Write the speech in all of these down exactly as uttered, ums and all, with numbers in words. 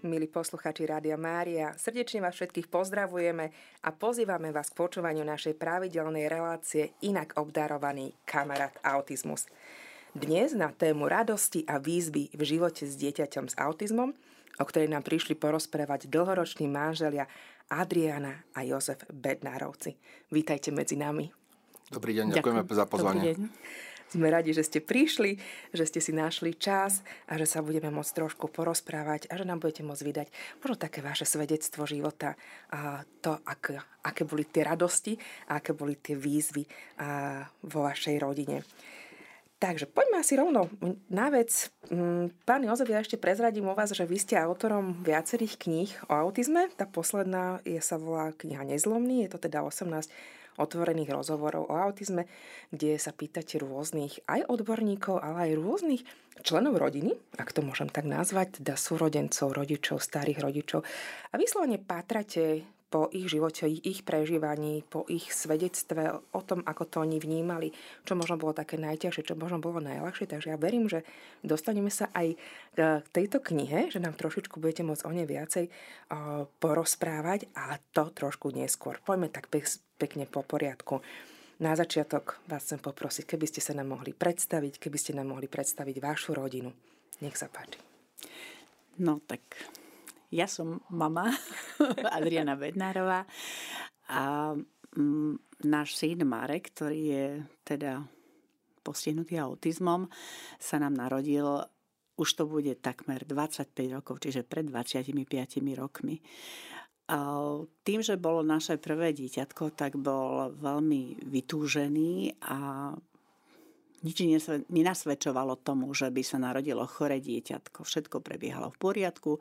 milí posluchači Rádia Mária. Srdečne vás všetkých pozdravujeme a pozývame vás k počúvaniu našej pravidelnej relácie Inak obdarovaný kamarát autizmus. Dnes na tému radosti a výzvy v živote s dieťaťom s autizmom, o ktorej nám prišli porozprávať dlhoroční manželia Adriana a Jozef Bednárovci. Vítajte medzi nami. Dobrý deň, ďakujeme Ďakujem. za pozvanie. Sme radi, že ste prišli, že ste si našli čas a že sa budeme môcť trošku porozprávať a že nám budete môcť vydať možno také vaše svedectvo života a to, aké, aké boli tie radosti a aké boli tie výzvy vo vašej rodine. Takže poďme asi rovno na vec. Pán Jozef, ja ešte prezradím o vás, že vy ste autorom viacerých kníh o autizme. Tá posledná je, sa volá kniha Nezlomný, je to teda osemnásť otvorených rozhovorov o autizme, kde sa pýtate rôznych aj odborníkov, ale aj rôznych členov rodiny, ak to môžem tak nazvať, teda súrodencov, rodičov, starých rodičov. A vyslovene pátrate po ich živote, ich prežívaní, po ich svedectve o tom, ako to oni vnímali, čo možno bolo také najťažšie, čo možno bolo najľahšie. Takže ja verím, že dostaneme sa aj k tejto knihe, že nám trošičku budete môcť o nej viacej porozprávať a to trošku neskôr. Poďme tak pekne po poriadku. Na začiatok vás chcem poprosiť, keby ste sa nám mohli predstaviť, keby ste nám mohli predstaviť vašu rodinu. Nech sa páči. No tak... Ja som mama Adriana Bednárová a mm, náš syn Marek, ktorý je teda postihnutý autizmom, sa nám narodil, už to bude takmer dvadsaťpäť rokov, čiže pred dvadsiatimi piatimi rokmi. A tým, že bolo naše prvé dieťatko, tak bol veľmi vytúžený a nič nenasvedčovalo tomu, že by sa narodilo choré dieťatko. Všetko prebiehalo v poriadku.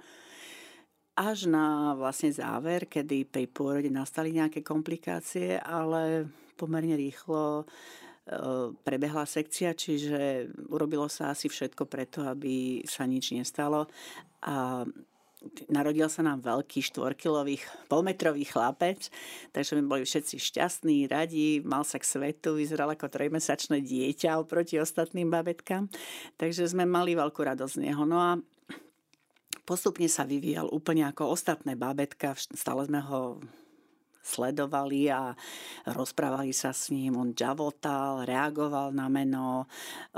Až na vlastne záver, kedy pri pôrode nastali nejaké komplikácie, ale pomerne rýchlo e, prebehla sekcia, čiže urobilo sa asi všetko preto, aby sa nič nestalo. A narodil sa nám veľký štvorkilový, polmetrový chlapec, takže my boli všetci šťastní, radi, mal sa k svetu, vyzeral ako trojmesačné dieťa oproti ostatným babetkám, takže sme mali veľkú radosť z neho. No a postupne sa vyvíjal úplne ako ostatné bábätka, stále sme ho sledovali a rozprávali sa s ním, on džavotal, reagoval na meno,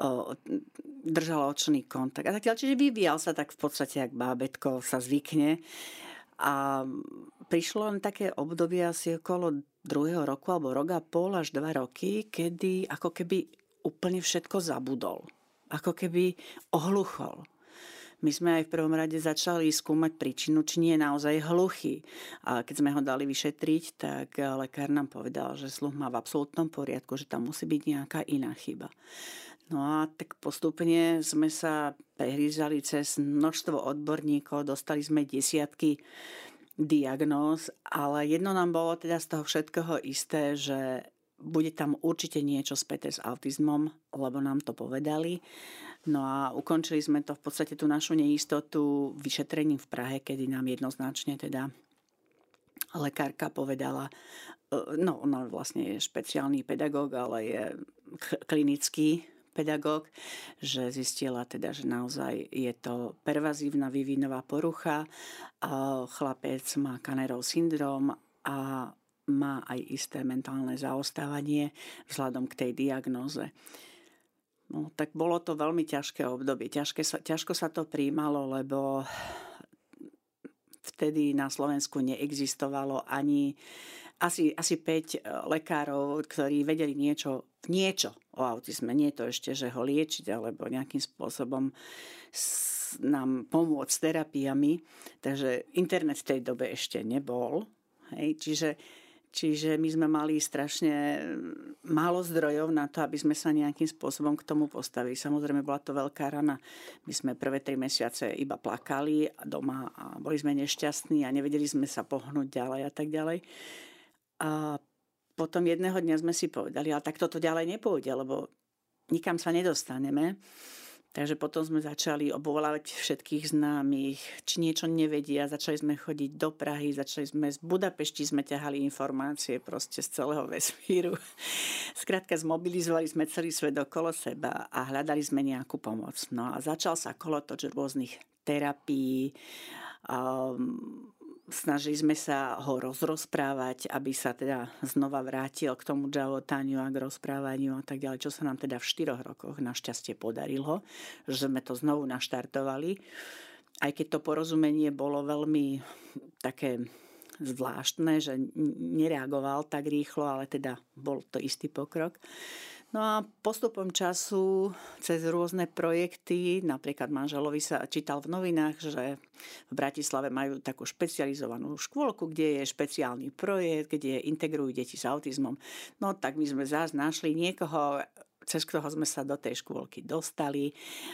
držal očný kontakt. A tak ďalej, čiže vyvíjal sa tak v podstate, jak bábätko sa zvykne. A prišlo len také obdobie asi okolo druhého roku, alebo rok a pol až dva roky, kedy ako keby úplne všetko zabudol. Ako keby ohluchol. My sme aj v prvom rade začali skúmať príčinu, či nie je naozaj hluchý. A keď sme ho dali vyšetriť, tak lekár nám povedal, že sluch má v absolútnom poriadku, že tam musí byť nejaká iná chyba. No a tak postupne sme sa prehrízali cez množstvo odborníkov, dostali sme desiatky diagnóz, ale jedno nám bolo teda z toho všetkého isté, že bude tam určite niečo späté s autizmom, lebo nám to povedali. No a ukončili sme to v podstate tú našu neistotu vyšetrením v Prahe, kedy nám jednoznačne teda lekárka povedala, no ona vlastne je špeciálny pedagóg, ale je klinický pedagóg, že zistila teda, že naozaj je to pervazívna vývinová porucha, a chlapec má Kannerov syndrom a má aj isté mentálne zaostávanie vzhľadom k tej diagnóze. No, tak bolo to veľmi ťažké obdobie. Ťažké sa, ťažko sa to prijímalo, lebo vtedy na Slovensku neexistovalo ani asi, asi päť lekárov, ktorí vedeli niečo, niečo o autizme. Nie to ešte, že ho liečiť, alebo nejakým spôsobom nám pomôcť s terapiami. Takže internet v tej dobe ešte nebol. Hej, čiže Čiže my sme mali strašne málo zdrojov na to, aby sme sa nejakým spôsobom k tomu postavili. Samozrejme, bola to veľká rana. My sme prvé tri mesiace iba plakali doma a boli sme nešťastní a nevedeli sme sa pohnúť ďalej a tak ďalej. A potom jedného dňa sme si povedali, ale tak toto ďalej nepôjde, lebo nikam sa nedostaneme. Takže potom sme začali obvolávať všetkých známych, či niečo nevedia. Začali sme chodiť do Prahy, začali sme z Budapešti, sme ťahali informácie proste z celého vesmíru. Skrátka zmobilizovali sme celý svet okolo seba a hľadali sme nejakú pomoc. No a začal sa kolotoč rôznych terapií Snažili sme sa ho rozrozprávať, aby sa teda znova vrátil k tomu džavotaniu a k rozprávaniu a tak ďalej, čo sa nám teda v štyroch rokoch našťastie podarilo, že sme to znovu naštartovali. Aj keď to porozumenie bolo veľmi také zvláštne, že nereagoval tak rýchlo, ale teda bol to istý pokrok. No a postupom času cez rôzne projekty, napríklad manželovi sa čítal v novinách, že v Bratislave majú takú špecializovanú škôlku, kde je špeciálny projekt, kde integrujú deti s autizmom. No tak my sme zás našli niekoho, cez ktorého sme sa do tej škôlky dostali.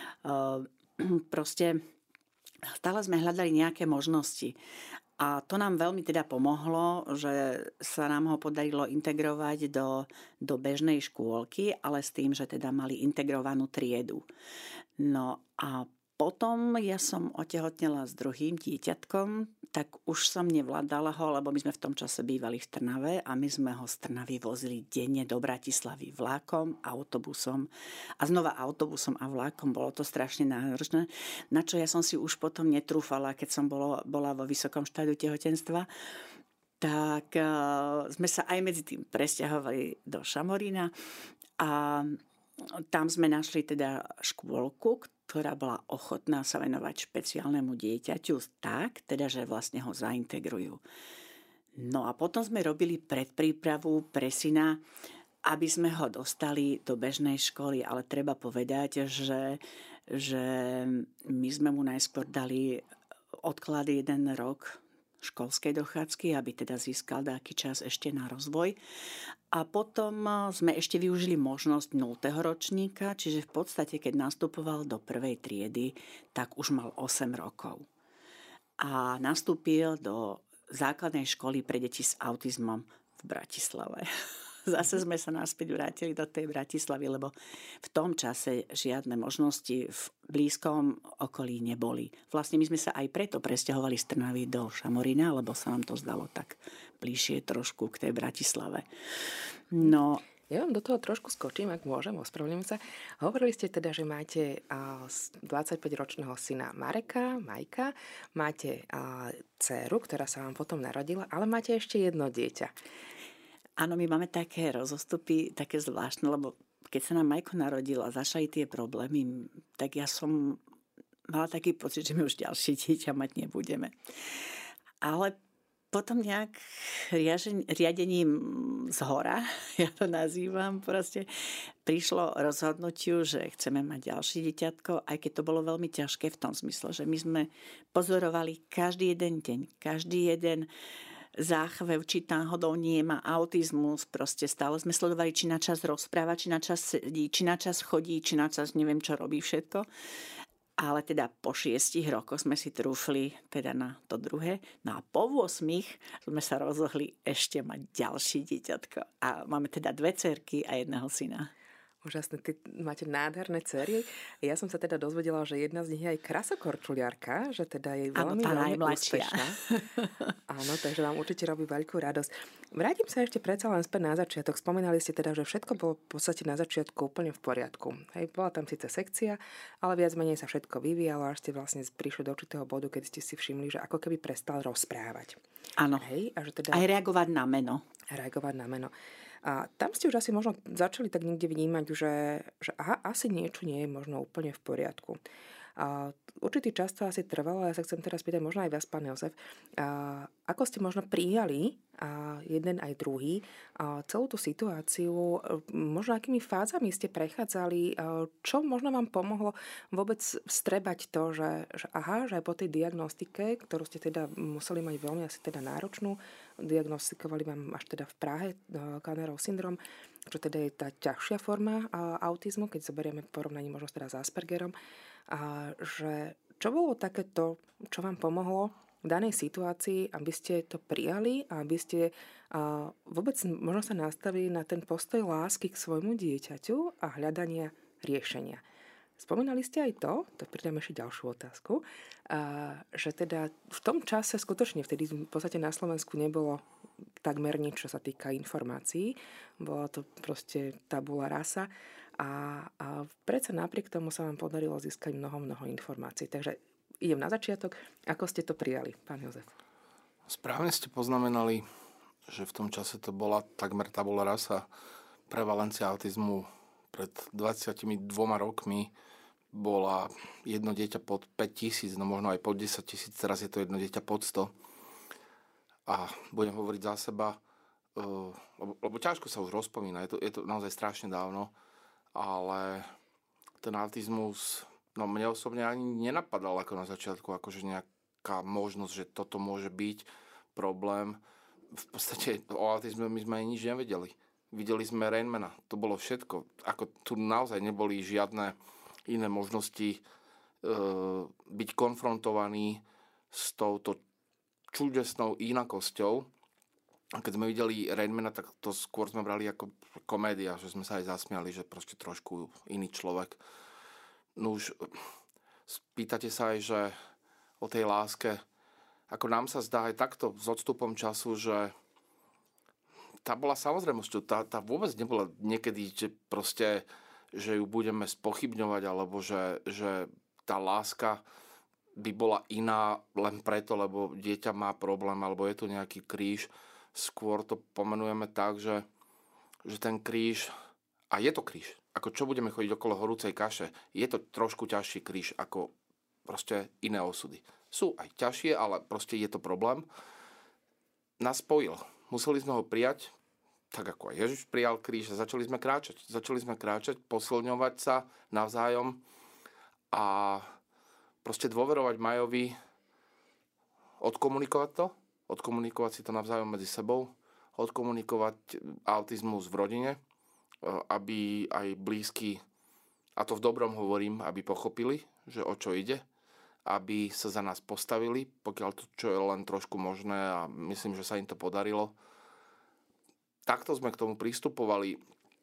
Proste stále sme hľadali nejaké možnosti. A to nám veľmi teda pomohlo, že sa nám ho podarilo integrovať do, do bežnej škôlky, ale s tým, že teda mali integrovanú triedu. No a potom ja som otehotnela s druhým dieťatkom, tak už som nevládala ho, lebo my sme v tom čase bývali v Trnave a my sme ho z Trnavy vozili denne do Bratislavy vlákom, autobusom a znova autobusom a vlákom. Bolo to strašne náročné, na čo ja som si už potom netrúfala, keď som bolo, bola vo vysokom štádiu tehotenstva. Tak uh, sme sa aj medzi tým presťahovali do Šamorína a tam sme našli teda škôlku, ktorá bola ochotná sa venovať špeciálnemu dieťaťu tak, teda, že vlastne ho zaintegrujú. No a potom sme robili predprípravu pre syna, aby sme ho dostali do bežnej školy, ale treba povedať, že, že my sme mu najskôr dali odklad jeden rok školskej dochádzky, aby teda získal nejaký čas ešte na rozvoj. A potom sme ešte využili možnosť nultého ročníka, čiže v podstate, keď nastupoval do prvej triedy, tak už mal osem rokov. A nastúpil do základnej školy pre deti s autizmom v Bratislave. Zase sme sa naspäť vrátili do tej Bratislavy, lebo v tom čase žiadne možnosti v blízkom okolí neboli. Vlastne my sme sa aj preto presťahovali z Trnavy do Šamorína, lebo sa nám to zdalo tak bližšie trošku k tej Bratislave. No, ja vám do toho trošku skočím, ak môžem, ospravedlňujem sa. Hovorili ste teda, že máte dvadsaťpäťročného syna Mareka, Majka, máte dcéru, ktorá sa vám potom narodila, ale máte ešte jedno dieťa. Áno, my máme také rozostupy, také zvláštne, lebo keď sa nám Majko narodil a začali tie problémy, tak ja som mala taký pocit, že my už ďalšie dieťa mať nebudeme. Ale potom nejak riadením zhora, ja to nazývam, proste prišlo rozhodnutiu, že chceme mať ďalšie dieťatko, aj keď to bolo veľmi ťažké v tom zmysle, že my sme pozorovali každý jeden deň, každý jeden záchvev, či náhodou nie má autizmus, proste stále sme sledovali, či na čas rozpráva, či na čas sedí, či na čas chodí, či na čas neviem čo robí všetko. Ale teda po šiestich rokoch sme si trúfli teda na to druhé. No a po ôsmich sme sa rozhodli ešte mať ďalšie dieťatko. A máme teda dve dcerky a jedného syna. Úžasné, ty máte nádherné dcery. Ja som sa teda dozvedela, že jedna z nich je aj krasokorčuliarka, že teda je veľmi, veľmi úspešná. Áno, takže vám určite robí veľkú radosť. Vrátim sa ešte predsa len späť na začiatok. Spomínali ste teda, že všetko bolo v podstate na začiatku úplne v poriadku. Hej, bola tam síce sekcia, ale viac menej sa všetko vyvíjalo, až ste vlastne prišli do určitého bodu, keď ste si všimli, že ako keby prestal rozprávať. Áno, hej, a že teda aj reagovať na meno. Reagovať na meno. A tam ste už asi možno začali tak niekde vnímať, že, že aha, asi niečo nie je možno úplne v poriadku. A určitý čas to asi trvalo, ja sa chcem teraz pýtať možno aj vás, pán Jozef, a ako ste možno prijali a jeden aj druhý a celú tú situáciu, možno akými fázami ste prechádzali, čo možno vám pomohlo vôbec vstrebať to, že, že aha, že aj po tej diagnostike, ktorú ste teda museli mať veľmi asi teda náročnú, diagnostikovali vám až teda v Prahe Kannerov syndrom, čo teda je tá ťažšia forma autizmu, keď zoberieme v porovnaní možno teda s Aspergerom, a že čo bolo takéto, čo vám pomohlo v danej situácii, aby ste to prijali a aby ste a vôbec možno sa nastavili na ten postoj lásky k svojmu dieťaťu a hľadania riešenia. Spomínali ste aj to, to pridám ešte ďalšiu otázku, a, že teda v tom čase skutočne vtedy v podstate na Slovensku nebolo takmer nič, čo sa týka informácií. Bola to proste tabula rasa a, a predsa napriek tomu sa vám podarilo získať mnoho, mnoho informácií. Takže idem na začiatok. Ako ste to prijali, pán Jozef? Správne ste poznamenali, že v tom čase to bola takmer tabula rasa. Prevalencia autizmu pred dvadsiatimi dvoma rokmi bola jedno dieťa pod päť tisíc, no možno aj pod desať tisíc, teraz je to jedno dieťa pod sto. A budem hovoriť za seba, uh, lebo, lebo ťažko sa už rozpomína, je to, je to naozaj strašne dávno, ale ten autizmus, no mne osobne ani nenapadal ako na začiatku, akože nejaká možnosť, že toto môže byť problém. V podstate o autizme my sme aj nič nevedeli. Videli sme Rainmana, to bolo všetko. Ako tu naozaj neboli žiadne iné možnosti e, byť konfrontovaní s touto čudesnou inakosťou. A keď sme videli Rainmana, tak to skôr sme brali ako komédia, že sme sa aj zasmiali, že proste trošku iný človek. No už spýtate sa aj, že o tej láske, ako nám sa zdá aj takto s odstupom času, že tá bola samozrejmosťou, tá, tá vôbec nebola niekedy, že proste, že ju budeme spochybňovať, alebo že, že tá láska by bola iná len preto, lebo dieťa má problém, alebo je tu nejaký kríž. Skôr to pomenujeme tak, že, že ten kríž, a je to kríž, ako čo budeme chodiť okolo horúcej kaše, je to trošku ťažší kríž ako proste iné osudy. Sú aj ťažšie, ale proste je to problém. Nás spojil. Museli sme ho prijať, tak ako aj Ježiš prijal kríž a začali sme kráčať. Začali sme kráčať, posilňovať sa navzájom a proste dôverovať Majovi, odkomunikovať to, odkomunikovať si to navzájom medzi sebou, odkomunikovať autizmus v rodine, aby aj blízky, a to v dobrom hovorím, aby pochopili, že o čo ide, aby sa za nás postavili, pokiaľ to čo je len trošku možné, a myslím, že sa im to podarilo. Takto sme k tomu pristupovali.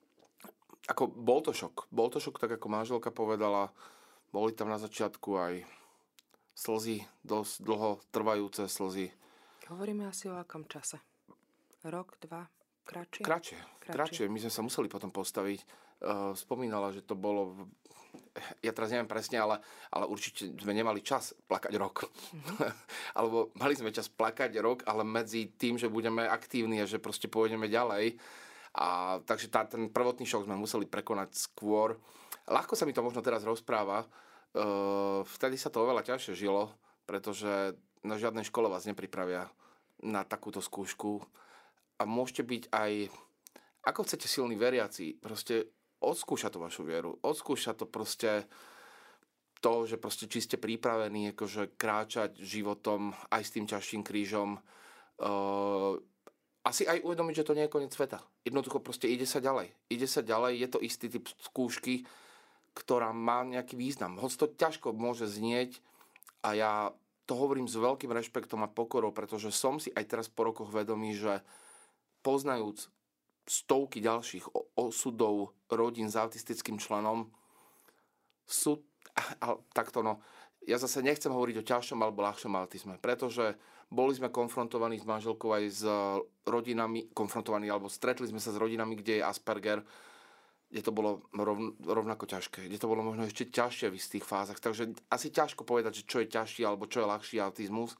Ako bol to šok. Bol to šok, tak ako manželka povedala, boli tam na začiatku aj slzy, dosť dlho trvajúce slzy. Hovoríme asi o akom čase? Rok, dva, kratšie? Kratšie, kratšie. My sme sa museli potom postaviť. Uh, spomínala, že to bolo... V... Ja teraz neviem presne, ale, ale určite sme nemali čas plakať rok. Mm-hmm. Alebo mali sme čas plakať rok, ale medzi tým, že budeme aktívni a že proste pôjdeme ďalej. A, takže tá, ten prvotný šok sme museli prekonať skôr. Ľahko sa mi to možno teraz rozpráva. Uh, vtedy sa to oveľa ťažšie žilo, pretože na žiadnej škole vás nepripravia na takúto skúšku. A môžete byť aj, ako chcete, silní veriaci. Proste odskúša to vašu vieru. Odskúša to proste to, že proste či ste pripravení akože kráčať životom aj s tým ťažším krížom. Uh, asi aj uvedomiť, že to nie je koniec sveta. Jednoducho proste ide sa ďalej. Ide sa ďalej, je to istý typ skúšky, ktorá má nejaký význam. Hoď to ťažko môže znieť a ja to hovorím s veľkým rešpektom a pokorou, pretože som si aj teraz po rokoch vedomý, že poznajúc stovky ďalších osudov rodín s autistickým členom, sú, a, takto no, ja zase nechcem hovoriť o ťažšom alebo ľahšom autizme, pretože boli sme konfrontovaní s manželkou aj s rodinami, konfrontovaní alebo stretli sme sa s rodinami, kde je Asperger, kde to bolo rovn, rovnako ťažké, kde to bolo možno ešte ťažšie v istých fázach, takže asi ťažko povedať, že čo je ťažší alebo čo je ľahší autizmus,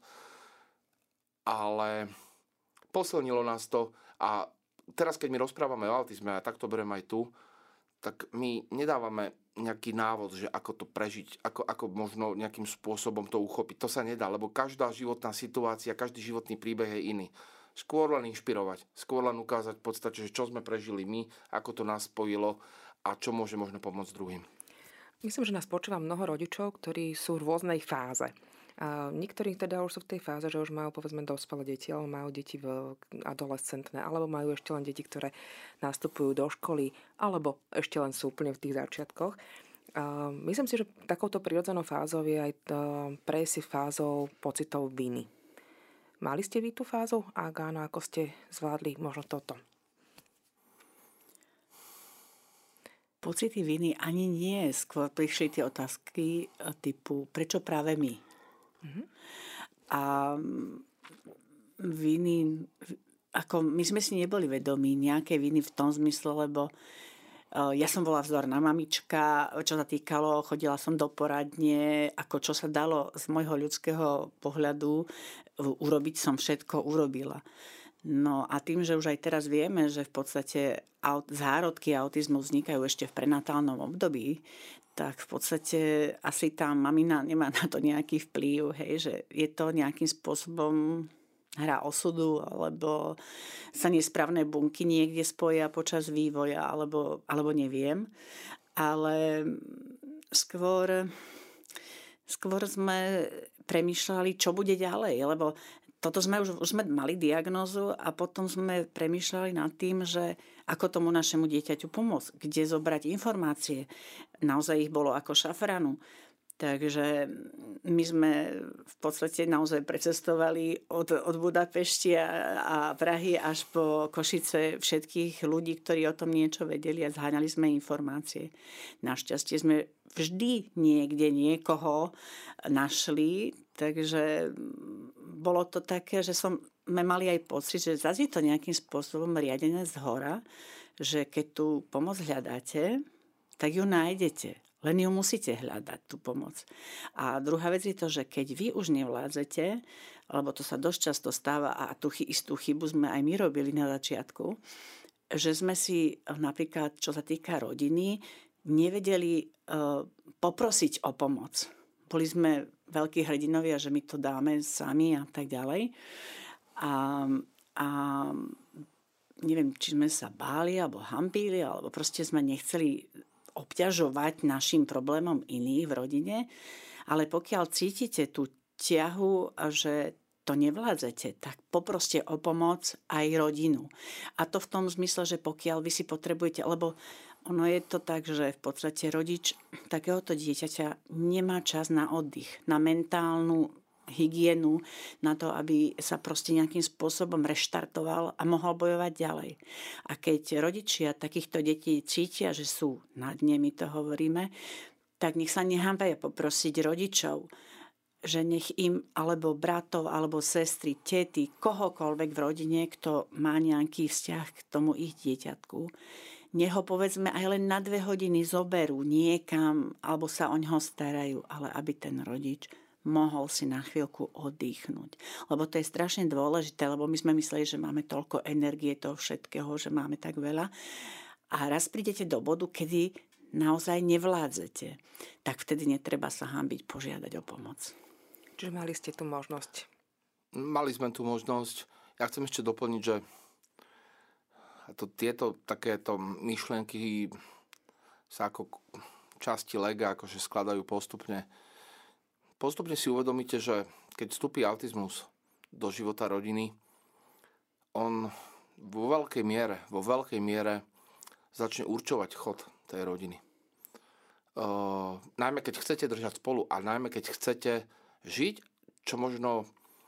ale posilnilo nás to. A teraz, keď my rozprávame o autizme, a tak to beriem aj tu, tak my nedávame nejaký návod, že ako to prežiť, ako, ako možno nejakým spôsobom to uchopiť. To sa nedá, lebo každá životná situácia, každý životný príbeh je iný. Skôr len inšpirovať, skôr len ukázať v podstate, že čo sme prežili my, ako to nás spojilo a čo môže možno pomôcť druhým. Myslím, že nás počúva mnoho rodičov, ktorí sú v rôznej fáze. A niektorí teda už sú v tej fáze, že už majú povedzme dospelé deti, alebo majú deti v adolescentné, alebo majú ešte len deti, ktoré nastupujú do školy, alebo ešte len sú úplne v tých začiatkoch. A myslím si, že takouto prirodzenou fázou je aj prejsť si fázou pocitov viny. Mali ste vy tú fázu? A áno, ako ste zvládli možno toto? Pocity viny ani nie. Skôr prišli tie otázky typu, prečo práve my? Mm-hmm. A viny, ako my sme si neboli vedomí nejaké viny v tom zmysle, lebo Ja som bola vzorná mamička, čo sa týkalo, chodila som do poradne, ako čo sa dalo z môjho ľudského pohľadu urobiť, som všetko urobila. No a tým, že už aj teraz vieme, že v podstate zárodky autizmu vznikajú ešte v prenatálnom období, tak v podstate asi tá mamina nemá na to nejaký vplyv, hej, že je to nejakým spôsobom hra osudu, alebo sa nesprávne bunky niekde spoja počas vývoja, alebo, alebo neviem. Ale skôr, skôr sme premýšľali, čo bude ďalej, lebo toto sme už, už sme mali diagnózu a potom sme premýšľali nad tým, že ako tomu našemu dieťaťu pomôcť, kde zobrať informácie. Naozaj ich bolo ako šafranu. Takže my sme v podstate naozaj precestovali od, od Budapešti a, a Prahy až po Košice všetkých ľudí, ktorí o tom niečo vedeli a zháňali sme informácie. Našťastie sme vždy niekde niekoho našli, takže bolo to také, že som, sme mali aj pocit, že zase je to nejakým spôsobom riadené zhora, že keď tú pomoc hľadáte, tak ju nájdete. Len ju musíte hľadať, tú pomoc. A druhá vec je to, že keď vy už nevládzete, lebo to sa dosť často stáva a tú istú chybu sme aj my robili na začiatku, že sme si napríklad, čo sa týka rodiny, nevedeli uh, poprosiť o pomoc. Boli sme veľkí hrdinovia, že my to dáme sami a tak ďalej. A, a neviem, či sme sa báli, alebo hanbili, alebo proste sme nechceli obťažovať našim problémom iných v rodine, ale pokiaľ cítite tú ťahu, že to nevládzete, tak poproste o pomoc aj rodinu. A to v tom zmysle, že pokiaľ vy si potrebujete, lebo ono je to tak, že v podstate rodič takéhoto dieťaťa nemá čas na oddych, na mentálnu hygienu, na to, aby sa proste nejakým spôsobom reštartoval a mohol bojovať ďalej. A keď rodičia takýchto detí cítia, že sú na dne, my to hovoríme, tak nech sa nehanbajú poprosiť rodičov, že nech im, alebo bratov, alebo sestry, tety, kohokoľvek v rodine, kto má nejaký vzťah k tomu ich dieťatku, nech ho povedzme aj len na dve hodiny zoberú niekam, alebo sa o ňoho starajú, ale aby ten rodič mohol si na chvíľku oddychnúť. Lebo to je strašne dôležité, lebo my sme mysleli, že máme toľko energie toho všetkého, že máme tak veľa. A raz prídete do bodu, kedy naozaj nevládzete, tak vtedy netreba sa hanbiť požiadať o pomoc. Čiže mali ste tú možnosť? Mali sme tú možnosť. Ja chcem ešte doplniť, že to, tieto takéto myšlienky sa ako časti lega akože skladajú postupne. Postupne si uvedomíte, že keď vstúpi autizmus do života rodiny, on vo veľkej miere, vo veľkej miere začne určovať chod tej rodiny. Uh, najmä keď chcete držať spolu a najmä keď chcete žiť, čo možno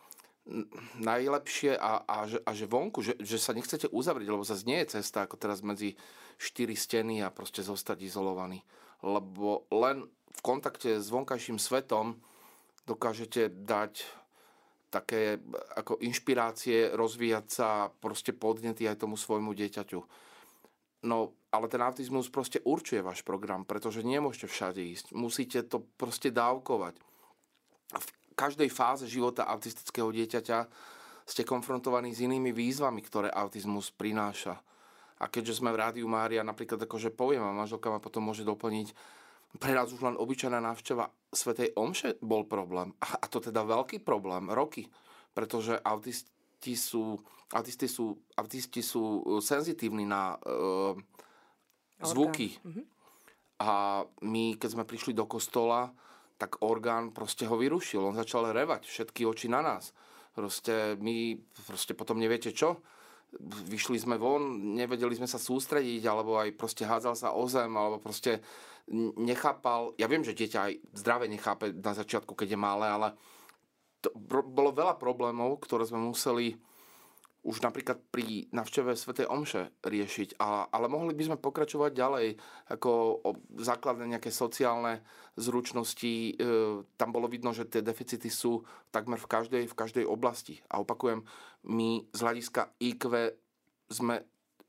najlepšie a, a, že, a že vonku, že, že sa nechcete uzavrieť, lebo zase nie je cesta ako teraz medzi štyri steny a proste zostať izolovaný. Lebo len v kontakte s vonkajším svetom dokážete dať také ako inšpirácie, rozvíjať sa, proste podnety aj tomu svojmu dieťaťu. No, ale ten autizmus proste určuje váš program, pretože nemôžete všade ísť. Musíte to proste dávkovať. V každej fáze života autistického dieťaťa ste konfrontovaní s inými výzvami, ktoré autizmus prináša. A keďže sme v Rádiu Mária, napríklad akože poviem, a manželka ma potom môže doplniť, pre nás už len obyčajná návšteva svätej omše bol problém. A to teda veľký problém, roky. Pretože autisti sú, autisti sú, autisti sú senzitívni na uh, zvuky. Mm-hmm. A my, keď sme prišli do kostola, tak orgán proste ho vyrušil. On začal revať, všetky oči na nás. Proste my, proste potom neviete čo. Vyšli sme von, nevedeli sme sa sústrediť, alebo aj proste hádzal sa o zem, alebo proste nechápal. Ja viem, že dieťa aj zdravé nechápe na začiatku, keď je malé, ale to bolo veľa problémov, ktoré sme museli už napríklad pri návšteve svätej omše riešiť. A, ale mohli by sme pokračovať ďalej, ako o základné nejaké sociálne zručnosti. E, tam bolo vidno, že tie deficity sú takmer v každej, v každej oblasti. A opakujem, my z hľadiska í kvé sme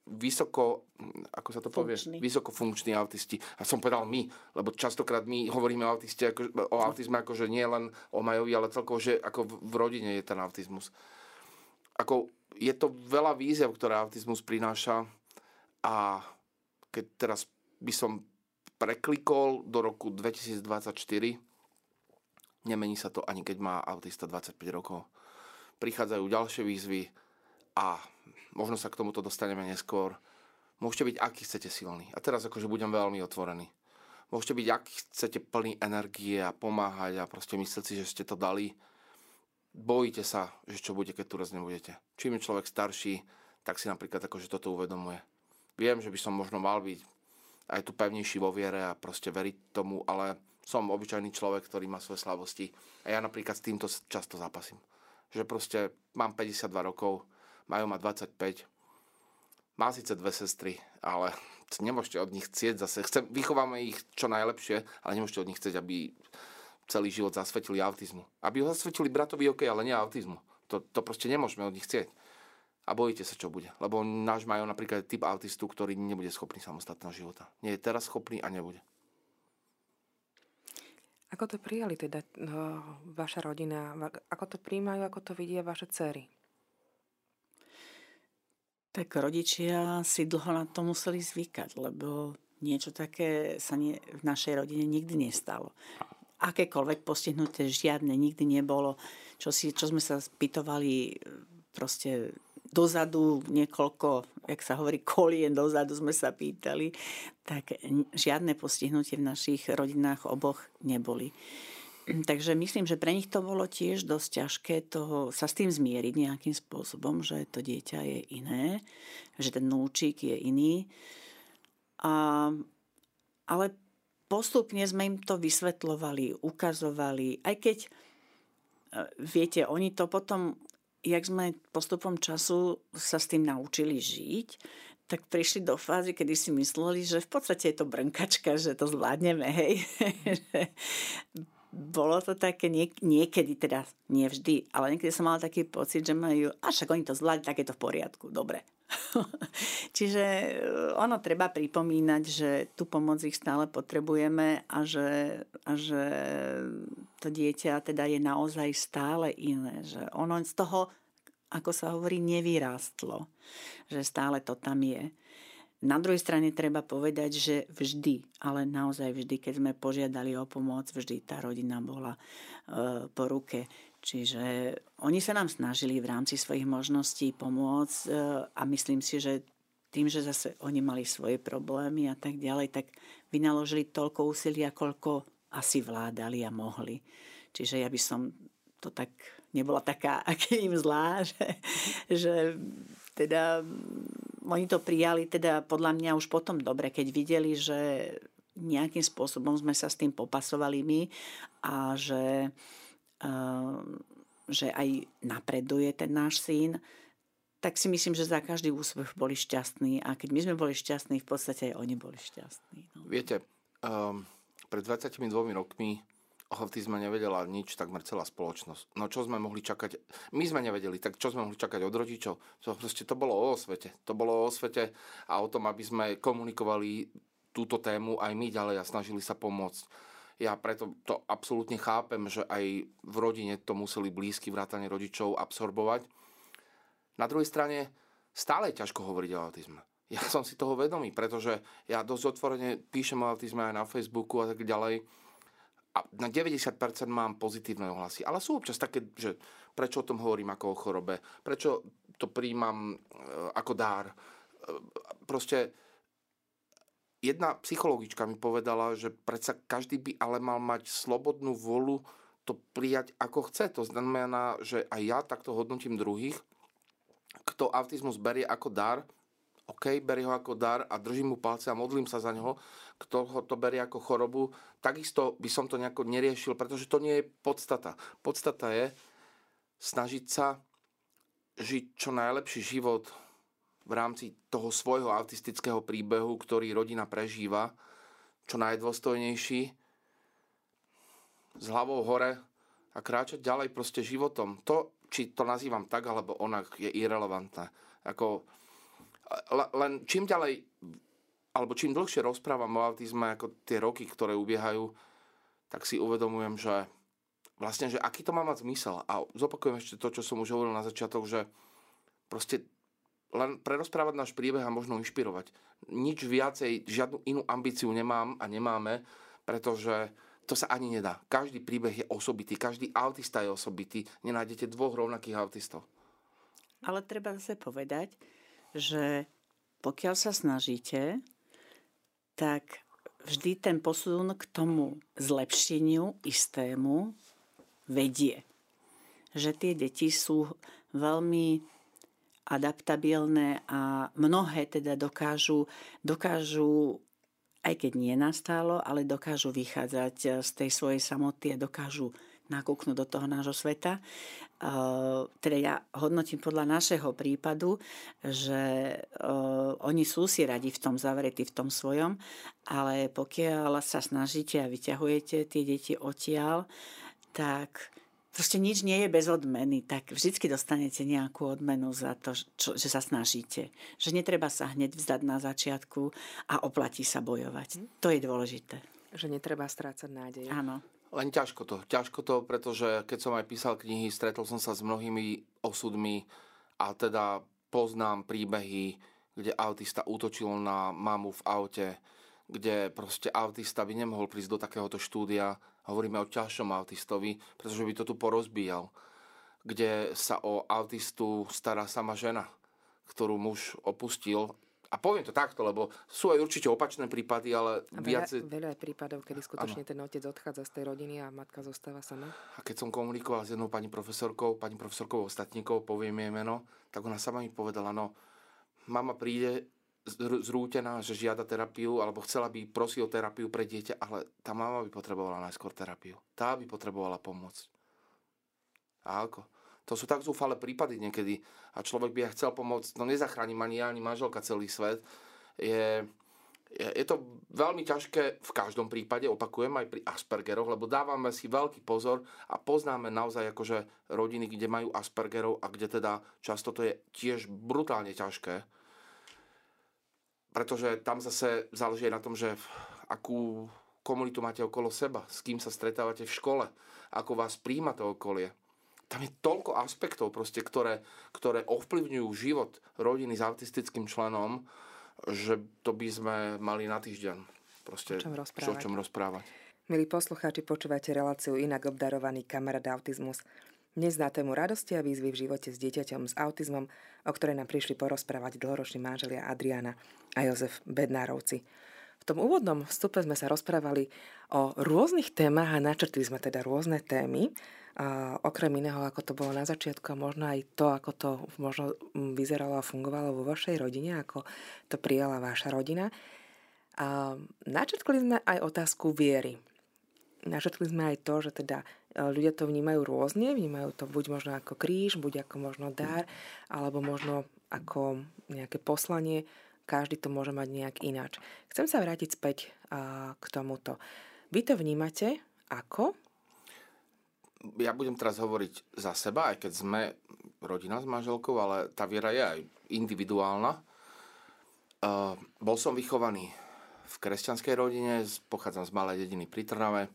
vysoko, ako sa to povie? Funkčný. Vysokofunkční autisti. A som povedal my, lebo častokrát my hovoríme o, autisti, ako, o autizme ako, že nie len o Majovi, ale celkovo, že ako v, v rodine je ten autizmus. Ako, je to veľa výziev, ktoré autizmus prináša a keď teraz by som preklikol do roku dvetisícdvadsaťštyri, nemení sa to ani keď má autista dvadsaťpäť rokov. Prichádzajú ďalšie výzvy a možno sa k tomuto dostaneme neskôr. Môžete byť, aký chcete silný. A teraz akože budem veľmi otvorený. Môžete byť, aký chcete plný energie a pomáhať a proste myslieť si, že ste to dali. Bojíte sa, že čo bude, keď tu raz nebudete. Čím je človek starší, tak si napríklad akože toto uvedomuje. Viem, že by som možno mal byť aj tu pevnejší vo viere a proste veriť tomu, ale som obyčajný človek, ktorý má svoje slabosti. A ja napríklad s týmto často zápasím. Že proste mám päťdesiatdva rokov, Majo má dvadsaťpäť, má síce dve sestry, ale nemôžete od nich chcieť zase. Chcem, vychováme ich čo najlepšie, ale nemôžete od nich chcieť, aby celý život zasvetili autizmu. Aby ho zasvetili bratovi, ok, ale nie autizmu. To, to proste nemôžeme od nich chcieť. A bojíte sa, čo bude. Lebo náš Majo napríklad typ autistu, ktorý nebude schopný samostatného života. Nie je teraz schopný a nebude. Ako to prijali teda no, vaša rodina? Ako to príjmajú, ako to vidia vaše dcery? Tak rodičia si dlho na to museli zvykať, lebo niečo také sa nie, v našej rodine nikdy nestalo. Akékoľvek postihnuté žiadne nikdy nebolo. Čo, si, čo sme sa spýtovali proste dozadu, niekoľko, jak sa hovorí, kolien dozadu sme sa pýtali, tak žiadne postihnutie v našich rodinách oboch neboli. Takže myslím, že pre nich to bolo tiež dosť ťažké toho, sa s tým zmieriť nejakým spôsobom, že to dieťa je iné, že ten núčik je iný. A, ale postupne sme im to vysvetľovali, ukazovali, aj keď, viete, oni to potom, jak sme postupom času sa s tým naučili žiť, tak prišli do fázy, kedy si mysleli, že v podstate je to brnkačka, že to zvládneme, hej. Bolo to také niek- niekedy, teda nie vždy, ale niekedy som mala taký pocit, že majú, a však oni to zvládli, tak je to v poriadku, dobre. Čiže ono treba pripomínať, že tú pomoc ich stále potrebujeme a že, a že to dieťa teda je naozaj stále iné, že ono z toho, ako sa hovorí, nevyrástlo, že stále to tam je. Na druhej strane treba povedať, že vždy, ale naozaj vždy, keď sme požiadali o pomoc, vždy tá rodina bola e, po ruke. Čiže oni sa nám snažili v rámci svojich možností pomôcť e, a myslím si, že tým, že zase oni mali svoje problémy a tak ďalej, tak vynaložili toľko úsilia, koľko asi vládali a mohli. Čiže ja by som to tak nebola taká, aký im zlá, že, že teda oni to prijali teda podľa mňa už potom dobre, keď videli, že nejakým spôsobom sme sa s tým popasovali my a že, uh, že aj napreduje ten náš syn, tak si myslím, že za každý úspech boli šťastní a keď my sme boli šťastní, v podstate aj oni boli šťastní. No. Viete, um, pred dvadsiatimi dvomi rokmi o autizme nevedela nič takmer celá spoločnosť. No čo sme mohli čakať? My sme nevedeli, tak čo sme mohli čakať od rodičov? To, proste, to bolo o osvete. To bolo o osvete a o tom, aby sme komunikovali túto tému aj my ďalej a snažili sa pomôcť. Ja preto to absolútne chápem, že aj v rodine to museli blízky vrátane rodičov absorbovať. Na druhej strane stále je ťažko hovoriť o autizme. Ja som si toho vedomý, pretože ja dosť otvorene píšem o autizme aj na Facebooku a tak ďalej. A na deväťdesiat percent mám pozitívne ohlasy. Ale sú občas také, že prečo o tom hovorím ako o chorobe, prečo to príjmam ako dár. Proste jedna psychologička mi povedala, že predsa každý by ale mal mať slobodnú vôľu to prijať ako chce. To znamená, že aj ja takto hodnotím druhých. Kto autizmus berie ako dar, OK, berie ho ako dar a držím mu palce a modlím sa za neho. Kto ho to berie ako chorobu, takisto by som to nejako neriešil, pretože to nie je podstata. Podstata je snažiť sa žiť čo najlepší život v rámci toho svojho autistického príbehu, ktorý rodina prežíva, čo najdôstojnejší, s hlavou hore a kráčať ďalej proste životom. To, či to nazývam tak, alebo onak, je irelevantné. Ako len čím ďalej, alebo čím dlhšie rozprávam o autizme, ako tie roky, ktoré ubiehajú, tak si uvedomujem, že vlastne, že aký to má mať zmysel. A zopakujem ešte to, čo som už hovoril na začiatok, že proste len prerozprávať náš príbeh a možno inšpirovať. Nič viacej, žiadnu inú ambíciu nemám a nemáme, pretože to sa ani nedá. Každý príbeh je osobitý, každý autista je osobitý. Nenájdete dvoch rovnakých autistov. Ale treba zase povedať, že pokiaľ sa snažíte, tak vždy ten posun k tomu zlepšeniu istému vedie. Že tie deti sú veľmi adaptabilné a mnohé teda dokážu, dokážu, aj keď nie nastálo, ale dokážu vychádzať z tej svojej samoty a dokážu nakúknúť do toho nášho sveta. Uh, teda ja hodnotím podľa našeho prípadu, že uh, oni sú si radi v tom zavretí, v tom svojom, ale pokiaľ sa snažíte a vyťahujete tie deti odtiaľ, tak proste nič nie je bez odmeny, tak vždycky dostanete nejakú odmenu za to, čo, že sa snažíte. Že netreba sa hneď vzdať na začiatku a oplatí sa bojovať. To je dôležité. Že netreba strácať nádej. Áno. Len ťažko to. Ťažko to, pretože keď som aj písal knihy, stretol som sa s mnohými osudmi a teda poznám príbehy, kde autista útočil na mamu v aute, kde proste autista by nemohol prísť do takéhoto štúdia. Hovoríme o ťažšom autistovi, pretože by to tu porozbíjal. Kde sa o autistu stará sama žena, ktorú muž opustil. A poviem to takto, lebo sú aj určite opačné prípady, ale a veľa, viac... veľa je prípadov, kedy skutočne ano. Ten otec odchádza z tej rodiny a matka zostáva sama. A keď som komunikoval s jednou pani profesorkou, pani profesorkou Ostatníkou, poviem jej meno, tak ona sama mi povedala, no, mama príde zrútená, že žiada terapiu, alebo chcela by prosiť o terapiu pre dieťa, ale tá mama by potrebovala najskôr terapiu. Tá by potrebovala pomoc. A ako? To sú tak zúfale prípady niekedy a človek by aj chcel pomôcť, no nezachránim ani ja, ani manželka celý svet. Je, je, je to veľmi ťažké v každom prípade, opakujem aj pri Aspergeroch, lebo dávame si veľký pozor a poznáme naozaj akože rodiny, kde majú Aspergerov a kde teda často to je tiež brutálne ťažké. Pretože tam zase záleží aj na tom, že akú komunitu máte okolo seba, s kým sa stretávate v škole, ako vás príjma to okolie. Tam je toľko aspektov, proste, ktoré, ktoré ovplyvňujú život rodiny s autistickým členom, že to by sme mali na týždeň proste, o čom rozprávať. O čom rozprávať. Milí poslucháči, počúvate reláciu Inak obdarovaný kamarát autizmus. Dnes na tému radosti a výzvy v živote s dieťaťom s autizmom, o ktorej nám prišli porozprávať dlhoroční manželia Adriana a Jozef Bednárovci. V tom úvodnom vstupe sme sa rozprávali o rôznych témach a načrtli sme teda rôzne témy. A okrem iného, ako to bolo na začiatku a možno aj to, ako to možno vyzeralo a fungovalo vo vašej rodine, ako to prijala vaša rodina. A načrtli sme aj otázku viery. Načrtli sme aj to, že teda ľudia to vnímajú rôzne, vnímajú to buď možno ako kríž, buď ako možno dar, alebo možno ako nejaké poslanie. Každý to môže mať nejak ináč. Chcem sa vrátiť späť k tomuto. Vy to vnímate ako? Ja budem teraz hovoriť za seba, aj keď sme rodina s manželkou, ale tá viera je aj individuálna. Uh, bol som vychovaný v kresťanskej rodine, pochádzam z malej dediny pri Trnave.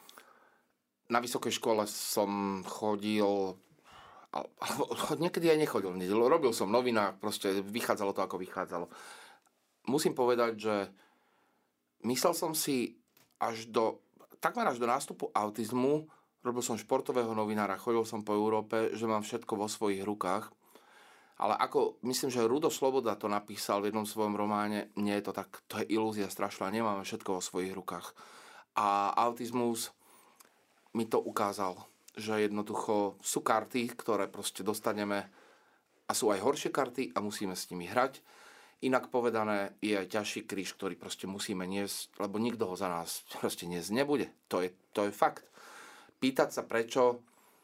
Na vysokej škole som chodil, alebo niekedy aj nechodil v nedeľu, robil som novinách, proste vychádzalo to, ako vychádzalo. Musím povedať, že myslel som si až do, takmer až do nástupu autizmu, robil som športového novinára, chodil som po Európe, že mám všetko vo svojich rukách. Ale ako, myslím, že Rudo Sloboda to napísal v jednom svojom románe, nie je to tak, to je ilúzia strašná, nemáme všetko vo svojich rukách. A autizmus mi to ukázal, že jednoducho sú karty, ktoré proste dostaneme a sú aj horšie karty a musíme s nimi hrať. Inak povedané, je aj ťažší kríž, ktorý proste musíme niesť, lebo nikto ho za nás proste niesť nebude. To je, to je fakt. Pýtať sa prečo,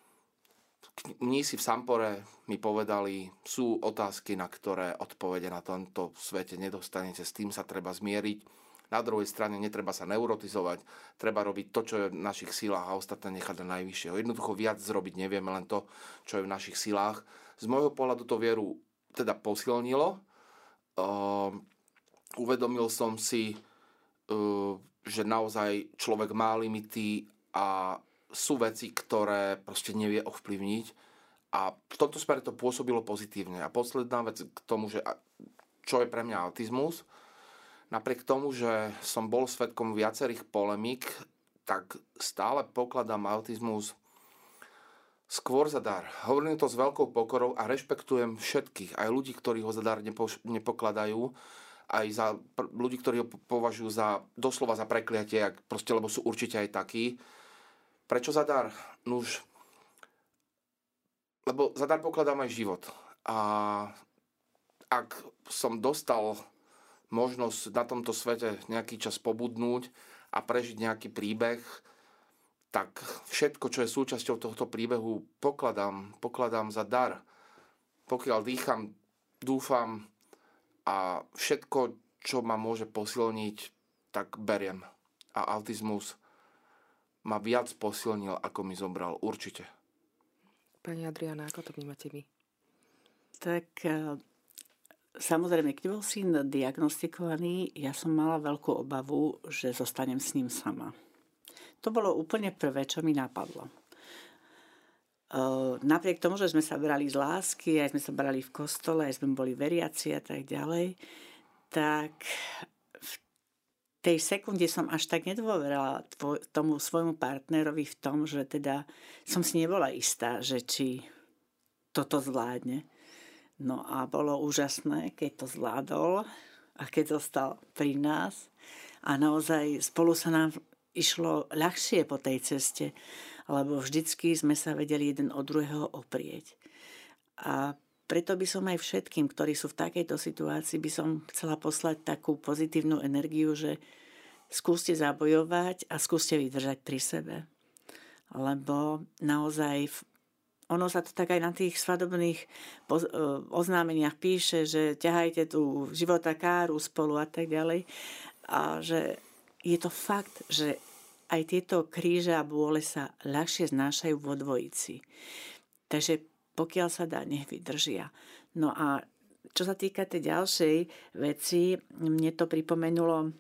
mnísi v Sampore mi povedali, sú otázky, na ktoré odpovede na tomto svete nedostanete, s tým sa treba zmieriť. Na druhej strane netreba sa neurotizovať, treba robiť to, čo je v našich silách a ostatné nechať na najvyššieho. Jednoducho viac zrobiť nevieme, len to, čo je v našich silách. Z môjho pohľadu to vieru teda posilnilo. uh, uvedomil som si, uh, že naozaj človek má limity a sú veci, ktoré proste nevie ovplyvniť. A v tomto smere to pôsobilo pozitívne. A posledná vec k tomu, že čo je pre mňa autizmus, napriek tomu, že som bol svedkom viacerých polemík, tak stále pokladám autizmus skôr za dar. Hovorím to s veľkou pokorou a rešpektujem všetkých, aj ľudí, ktorí ho za dar nepo, nepokladajú, aj za pr- ľudí, ktorí ho považujú za doslova za prekliatie, proste, lebo sú určite aj takí. Prečo za dar? Nuž, lebo za dar pokladám aj život. A ak som dostal možnosť na tomto svete nejaký čas pobudnúť a prežiť nejaký príbeh, tak všetko, čo je súčasťou tohto príbehu, pokladám, pokladám za dar. Pokiaľ dýcham, dúfam a všetko, čo ma môže posilniť, tak beriem. A autizmus ma viac posilnil, ako mi zobral. Určite. Pani Adriana, ako to vnímate vy? Tak samozrejme, keď bol syn diagnostikovaný, ja som mala veľkú obavu, že zostanem s ním sama. To bolo úplne prvé, čo mi napadlo. Napriek tomu, že sme sa brali z lásky, aj sme sa brali v kostole, aj sme boli veriaci a tak ďalej, tak v tej sekunde som až tak nedôverala tomu svojmu partnerovi v tom, že teda som si nebola istá, že či toto zvládne. No a bolo úžasné, keď to zvládol a keď zostal pri nás. A naozaj spolu sa nám išlo ľahšie po tej ceste, lebo vždycky sme sa vedeli jeden od druhého oprieť. A preto by som aj všetkým, ktorí sú v takejto situácii, by som chcela poslať takú pozitívnu energiu, že skúste zabojovať a skúste vydržať pri sebe. Lebo naozaj ono sa to tak aj na tých svadobných oznámeniach píše, že ťahajte tú života káru spolu a tak ďalej. A že je to fakt, že aj tieto kríže a bôle sa ľahšie znášajú vo dvojici. Takže pokiaľ sa dá, nech vydržia. No a čo sa týka tej ďalšej veci, mne to pripomenulo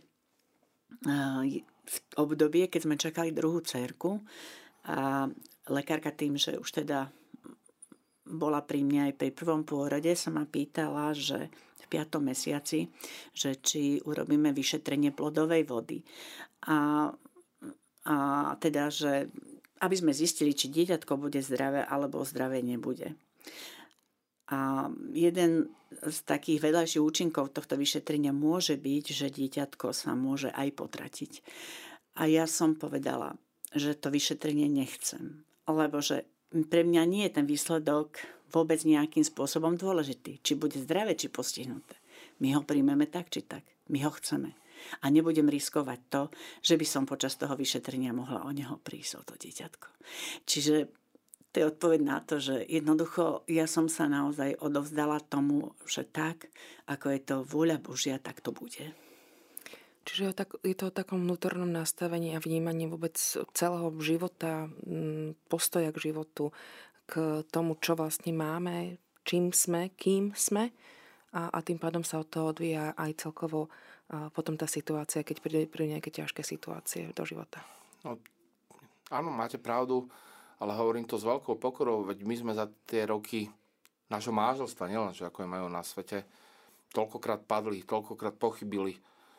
v obdobie, keď sme čakali druhú dcérku a lekárka tým, že už teda bola pri mne aj pri prvom pôrode, sa ma pýtala, že v piatom mesiaci, že či urobíme vyšetrenie plodovej vody. A, a teda, že aby sme zistili, či dieťatko bude zdravé, alebo zdravé nebude. A jeden z takých vedľajších účinkov tohto vyšetrenia môže byť, že dieťatko sa môže aj potratiť. A ja som povedala, že to vyšetrenie nechcem, lebo že pre mňa nie je ten výsledok vôbec nejakým spôsobom dôležitý. Či bude zdravé, či postihnuté. My ho príjmeme tak, či tak. My ho chceme. A nebudem riskovať to, že by som počas toho vyšetrenia mohla o neho prísť, o to dieťatko. Čiže to je odpoveď na to, že jednoducho ja som sa naozaj odovzdala tomu, že tak, ako je to vôľa Božia, tak to bude. Čiže je, tak, je to o takom vnútornom nastavení a vnímaní vôbec celého života, postoja k životu, k tomu, čo vlastne máme, čím sme, kým sme. A, a tým pádom sa od toho odvíja aj celkovo a potom tá situácia, keď príde, príde nejaké ťažké situácie do života. No, áno, máte pravdu, ale hovorím to s veľkou pokorou, veď my sme za tie roky nášho manželstva, nielen, že ako je majú na svete, toľkokrát padli, toľkokrát pochybili.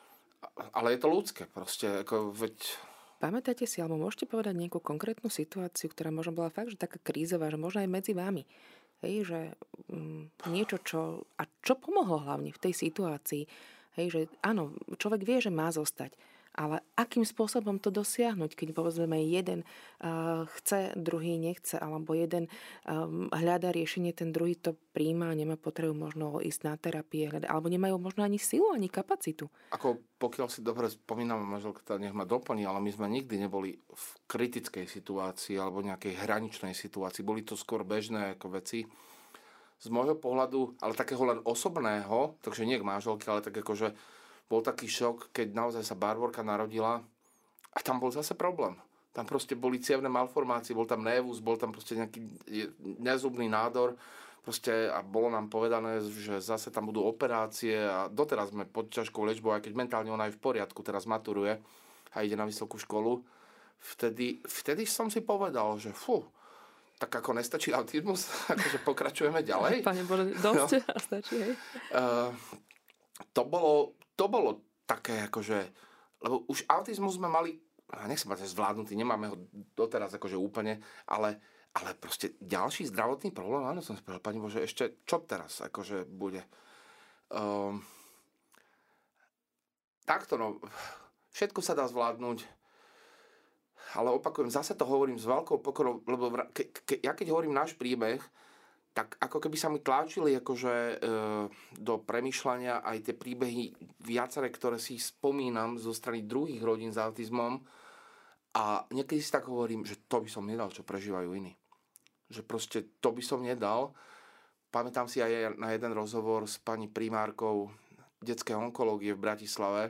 Ale je to ľudské proste. Ako veď... Pamätáte si, alebo môžete povedať nejakú konkrétnu situáciu, ktorá možno bola fakt, že taká krízová, že možno aj medzi vami. Hej, že um, niečo, čo... A čo pomohlo hlavne v tej situácii? Hej, že áno, človek vie, že má zostať. Ale akým spôsobom to dosiahnuť, keď povedzme jeden uh, chce, druhý nechce, alebo jeden um, hľadá riešenie, ten druhý to príjma, nemá potrebu možno ísť na terapie, hľada, alebo nemajú možno ani silu, ani kapacitu. Ako pokiaľ si dobre spomínam, manželka, teda nech ma doplní, ale my sme nikdy neboli v kritickej situácii alebo nejakej hraničnej situácii. Boli to skôr bežné ako veci. Z môjho pohľadu, ale takého len osobného, takže nie k manželke, ale tak akože bol taký šok, keď naozaj sa Barborka narodila a tam bol zase problém. Tam proste boli cievne malformácie, bol tam névus, bol tam proste nejaký nezubný nádor, Proste, a bolo nám povedané, že zase tam budú operácie a doteraz sme pod ťažkou liečbou, aj keď mentálne ona je v poriadku, teraz maturuje a ide na vysokú školu. Vtedy, vtedy som si povedal, že fú, tak ako nestačí autizmus, akože pokračujeme ďalej. Pane Bože, dosť no. stačí, hej? Uh, to, bolo, to bolo také akože, lebo už autizmus sme mali, nechcem povedať zvládnutý, nemáme ho doteraz akože úplne, ale Ale proste ďalší zdravotný problém, áno, som si povedal, Pani Bože, ešte čo teraz akože bude? Um, takto, no, všetko sa dá zvládnuť, ale opakujem, zase to hovorím s veľkou pokorou, lebo ke, ke, ja keď hovorím náš príbeh, tak ako keby sa mi tláčili akože e, do premýšľania aj tie príbehy viaceré, ktoré si spomínam zo strany druhých rodín s autizmom, a niekedy si tak hovorím, že to by som nedal, čo prežívajú iní. Že proste to by som nedal. Pamätám si aj na jeden rozhovor s pani primárkou detskej onkológie v Bratislave,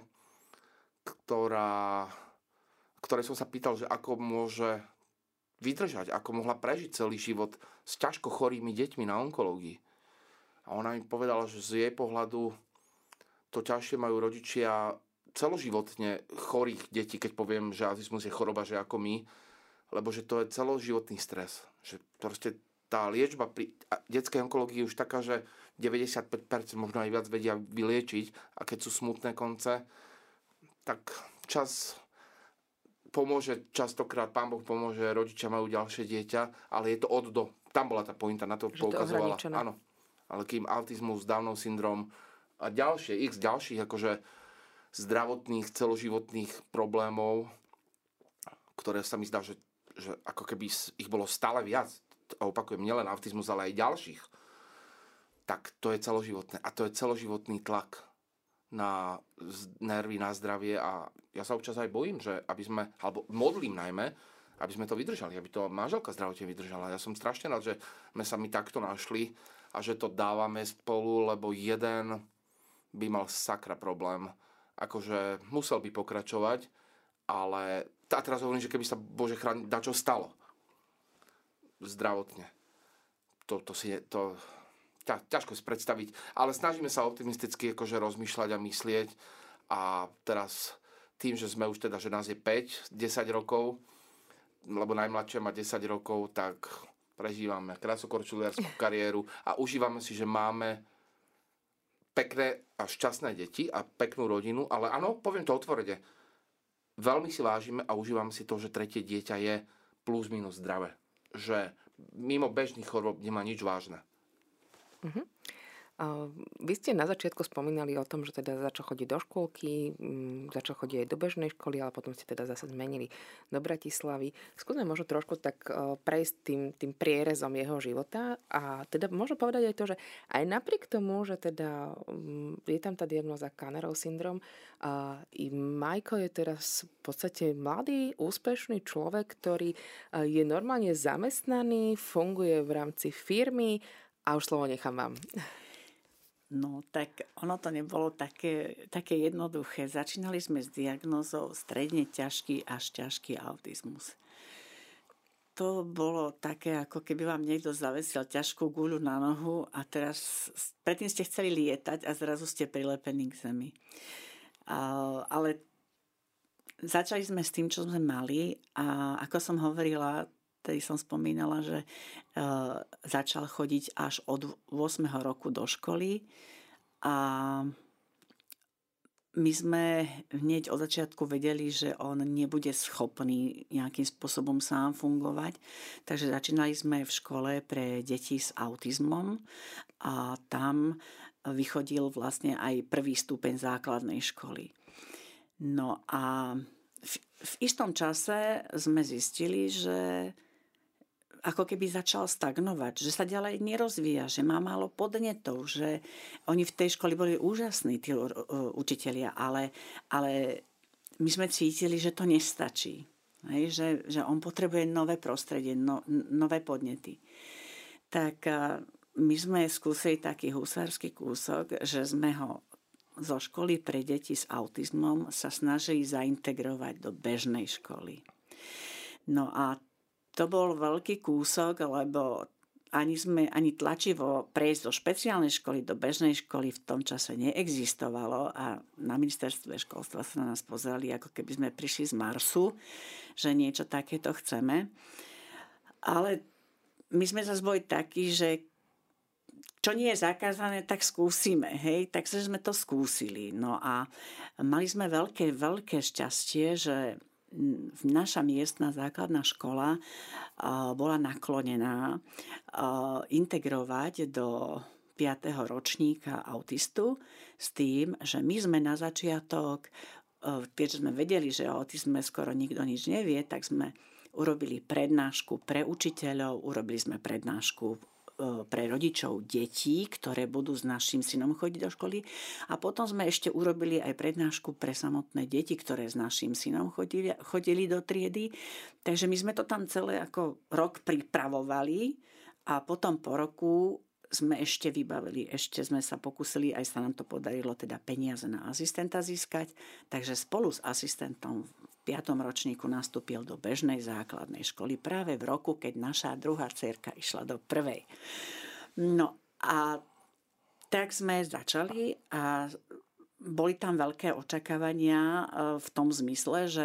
ktorá, ktorej som sa pýtal, že ako môže vydržať, ako mohla prežiť celý život s ťažko chorými deťmi na onkológii. A ona mi povedala, že z jej pohľadu to ťažšie majú rodičia celoživotne chorých detí, keď poviem, že autizmus je choroba, že ako my, lebo že to je celoživotný stres. Že proste tá liečba pri detskej onkológii je už taká, že deväťdesiatpäť percent možno aj viac vedia vyliečiť, a keď sú smutné konce, tak čas pomôže, častokrát Pán Boh pomôže, rodičia majú ďalšie dieťa, ale je to od do. Tam bola tá pointa, na to že poukazovala. To áno. Ale kým autizmus, Downov syndrom a ďalšie, x ďalších akože zdravotných, celoživotných problémov, ktoré sa mi zdá, že, že ako keby ich bolo stále viac, a opakujem, nielen autizmus, ale aj ďalších, tak to je celoživotné. A to je celoživotný tlak na nervy, na zdravie, a ja sa občas aj bojím, že aby sme, alebo modlím najmä, aby sme to vydržali, aby to manželka zdravotne vydržala. Ja som strašne rád, že sme sa my takto našli a že to dávame spolu, lebo jeden by mal sakra problém. Akože musel by pokračovať, ale a teraz hovorím, že keby sa, Bože chráň, dačo stalo zdravotne. To, to si je, to ťa, ťažko si predstaviť, ale snažíme sa optimisticky akože rozmýšľať a myslieť, a teraz tým, že sme už teda, že nás je päť, desať rokov, lebo najmladšia má desať rokov, tak prežívame krásokorčuliarsku kariéru a užívame si, že máme pekné a šťastné deti a peknú rodinu, ale áno, poviem to otvorene, veľmi si vážime a užívame si to, že tretie dieťa je plus minus zdravé. Že mimo bežných chorôb nemá nič vážne. Uh-huh. Vy ste na začiatku spomínali o tom, že teda začal chodiť do škôlky, začal chodiť aj do bežnej školy, ale potom ste teda zase zmenili do Bratislavy. Skúsme možno trošku tak prejsť tým, tým prierezom jeho života, a teda môžem povedať aj to, že aj napriek tomu, že teda je tam tá diagnóza Kannerov syndrom, a i Majko je teraz v podstate mladý, úspešný človek, ktorý je normálne zamestnaný, funguje v rámci firmy, a už slovo nechám vám. No, tak ono to nebolo také, také jednoduché. Začínali sme s diagnózou stredne ťažký až ťažký autizmus. To bolo také, ako keby vám niekto zavesil ťažkú guľu na nohu a teraz predtým ste chceli lietať a zrazu ste prilepení k zemi. A, ale začali sme s tým, čo sme mali, a ako som hovorila, tedy som spomínala, že uh, začal chodiť až od ôsmeho roku do školy, a my sme hneď od začiatku vedeli, že on nebude schopný nejakým spôsobom sám fungovať. Takže začínali sme v škole pre deti s autizmom a tam vychodil vlastne aj prvý stupeň základnej školy. No a v, v istom čase sme zistili, že ako keby začal stagnovať, že sa ďalej nerozvíja, že má málo podnetov, že oni v tej škole boli úžasní, tí učitelia, ale, ale my sme cítili, že to nestačí. Hej, že, že on potrebuje nové prostredie, no, nové podnety. Tak my sme skúsili taký husársky kúsok, že sme ho zo školy pre deti s autizmom sa snažili zaintegrovať do bežnej školy. No a to bol veľký kúsok, lebo ani sme ani tlačivo prejsť zo špeciálnej školy do bežnej školy v tom čase neexistovalo a na ministerstve školstva sa na nás pozerali, ako keby sme prišli z Marsu, že niečo takéto chceme. Ale my sme zase boli takí, že čo nie je zakázané, tak skúsime, hej, takže sme to skúsili. No a mali sme veľké, veľké šťastie, že naša miestna základná škola bola naklonená integrovať do piateho ročníka autistu s tým, že my sme na začiatok, keďže sme vedeli, že o autizme skoro nikto nič nevie, tak sme urobili prednášku pre učiteľov, urobili sme prednášku pre rodičov detí, ktoré budú s našim synom chodiť do školy. A potom sme ešte urobili aj prednášku pre samotné deti, ktoré s našim synom chodili, chodili do triedy. Takže my sme to tam celé ako rok pripravovali a potom po roku sme ešte vybavili, ešte sme sa pokúsili, aj sa nám to podarilo, teda peniaze na asistenta získať. Takže spolu s asistentom v piatom ročníku nastúpil do bežnej základnej školy práve v roku, keď naša druhá dcérka išla do prvej. No a tak sme začali a boli tam veľké očakávania v tom zmysle, že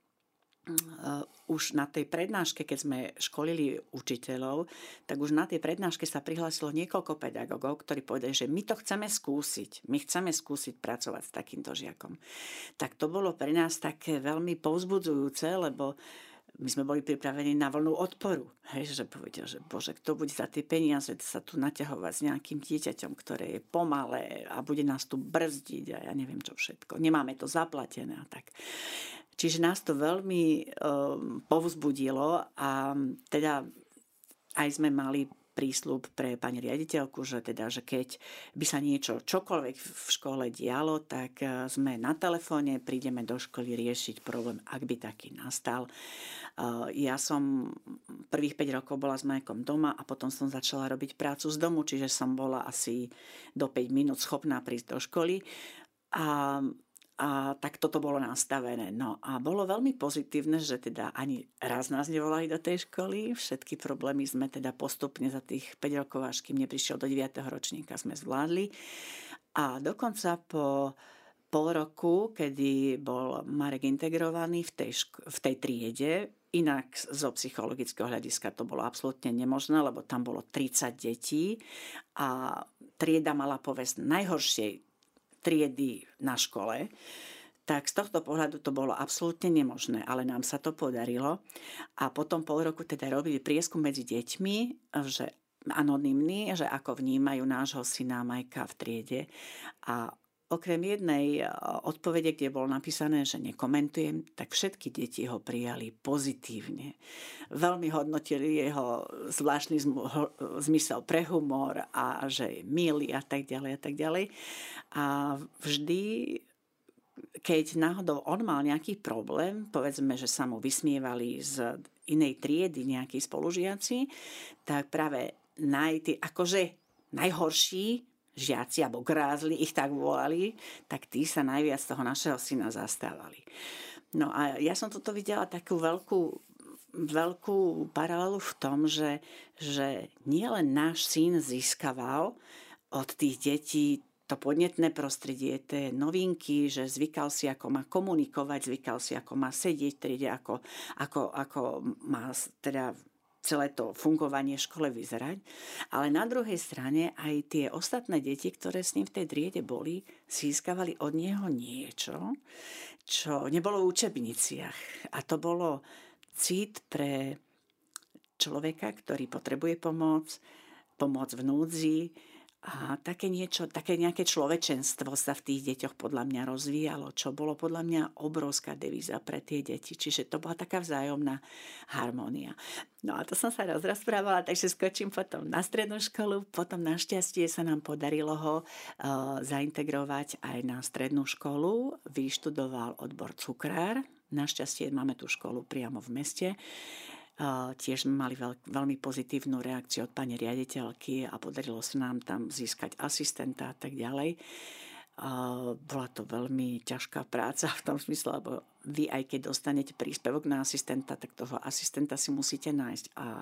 už na tej prednáške, keď sme školili učiteľov, tak už na tej prednáške sa prihlásilo niekoľko pedagógov, ktorí povedali, že my to chceme skúsiť. My chceme skúsiť pracovať s takýmto žiakom. Tak to bolo pre nás také veľmi povzbudzujúce, lebo my sme boli pripravení na vlnu odporu. Hej, že povedia, že bože, kto bude za tie peniaze sa tu naťahovať s nejakým dieťaťom, ktoré je pomalé a bude nás tu brzdiť a ja neviem čo všetko. Nemáme to zaplatené a tak. Čiže nás to veľmi um, povzbudilo a teda aj sme mali prísľub pre pani riaditeľku, že teda, že keď by sa niečo, čokoľvek v škole dialo, tak sme na telefóne, prídeme do školy riešiť problém, ak by taký nastal. Ja som prvých päť rokov bola s Majkom doma a potom som začala robiť prácu z domu, čiže som bola asi do päť minút schopná prísť do školy a A tak toto bolo nastavené. No a bolo veľmi pozitívne, že teda ani raz nás nevolali do tej školy. Všetky problémy sme teda postupne za tých päť rokov, až kým neprišiel do deviateho ročníka, sme zvládli. A dokonca po pol roku, kedy bol Marek integrovaný v tej, ško- v tej triede, inak zo psychologického hľadiska to bolo absolútne nemožné, lebo tam bolo tridsať detí a trieda mala povesť najhoršej triedy na škole, tak z tohto pohľadu to bolo absolútne nemožné, ale nám sa to podarilo. A potom pol roku teda robili prieskum medzi deťmi, že anonymný, že ako vnímajú nášho syna Majka v triede. A okrem jednej odpovede, kde bolo napísané, že nekomentujem, tak všetky deti ho prijali pozitívne. Veľmi hodnotili jeho zvláštny zmysel pre humor a že je milý a tak ďalej a tak ďalej. A vždy, keď náhodou on mal nejaký problém, povedzme, že sa mu vysmievali z inej triedy nejakí spolužiaci, tak práve naj, akože najhorší žiaci, alebo grázli, ich tak volali, tak tí sa najviac toho našeho syna zastávali. No a ja som toto videla takú veľkú, veľkú paralelu v tom, že, že nielen náš syn získaval od tých detí to podnetné prostredie, tie novinky, že zvykal si, ako má komunikovať, zvykal si, ako má sedieť v triede, ako, ako, ako má teda celé to fungovanie v škole vyzerať. Ale na druhej strane aj tie ostatné deti, ktoré s ním v tej triede boli, získavali od neho niečo, čo nebolo v učebniciach. A to bolo cit pre človeka, ktorý potrebuje pomoc, pomoc v núdzi, a také niečo, také nejaké človečenstvo sa v tých deťoch podľa mňa rozvíjalo, čo bolo podľa mňa obrovská devíza pre tie deti. Čiže to bola taká vzájomná harmónia. No a to som sa rozprávala, takže skočím potom na strednú školu. Potom našťastie sa nám podarilo ho uh, zaintegrovať aj na strednú školu. Vyštudoval odbor cukrár. Našťastie máme tú školu priamo v meste. Uh, tiež sme mali veľ, veľmi pozitívnu reakciu od pani riaditeľky a podarilo sa nám tam získať asistenta a tak ďalej. Uh, bola to veľmi ťažká práca v tom smysle, lebo vy aj keď dostanete príspevok na asistenta, tak toho asistenta si musíte nájsť. A v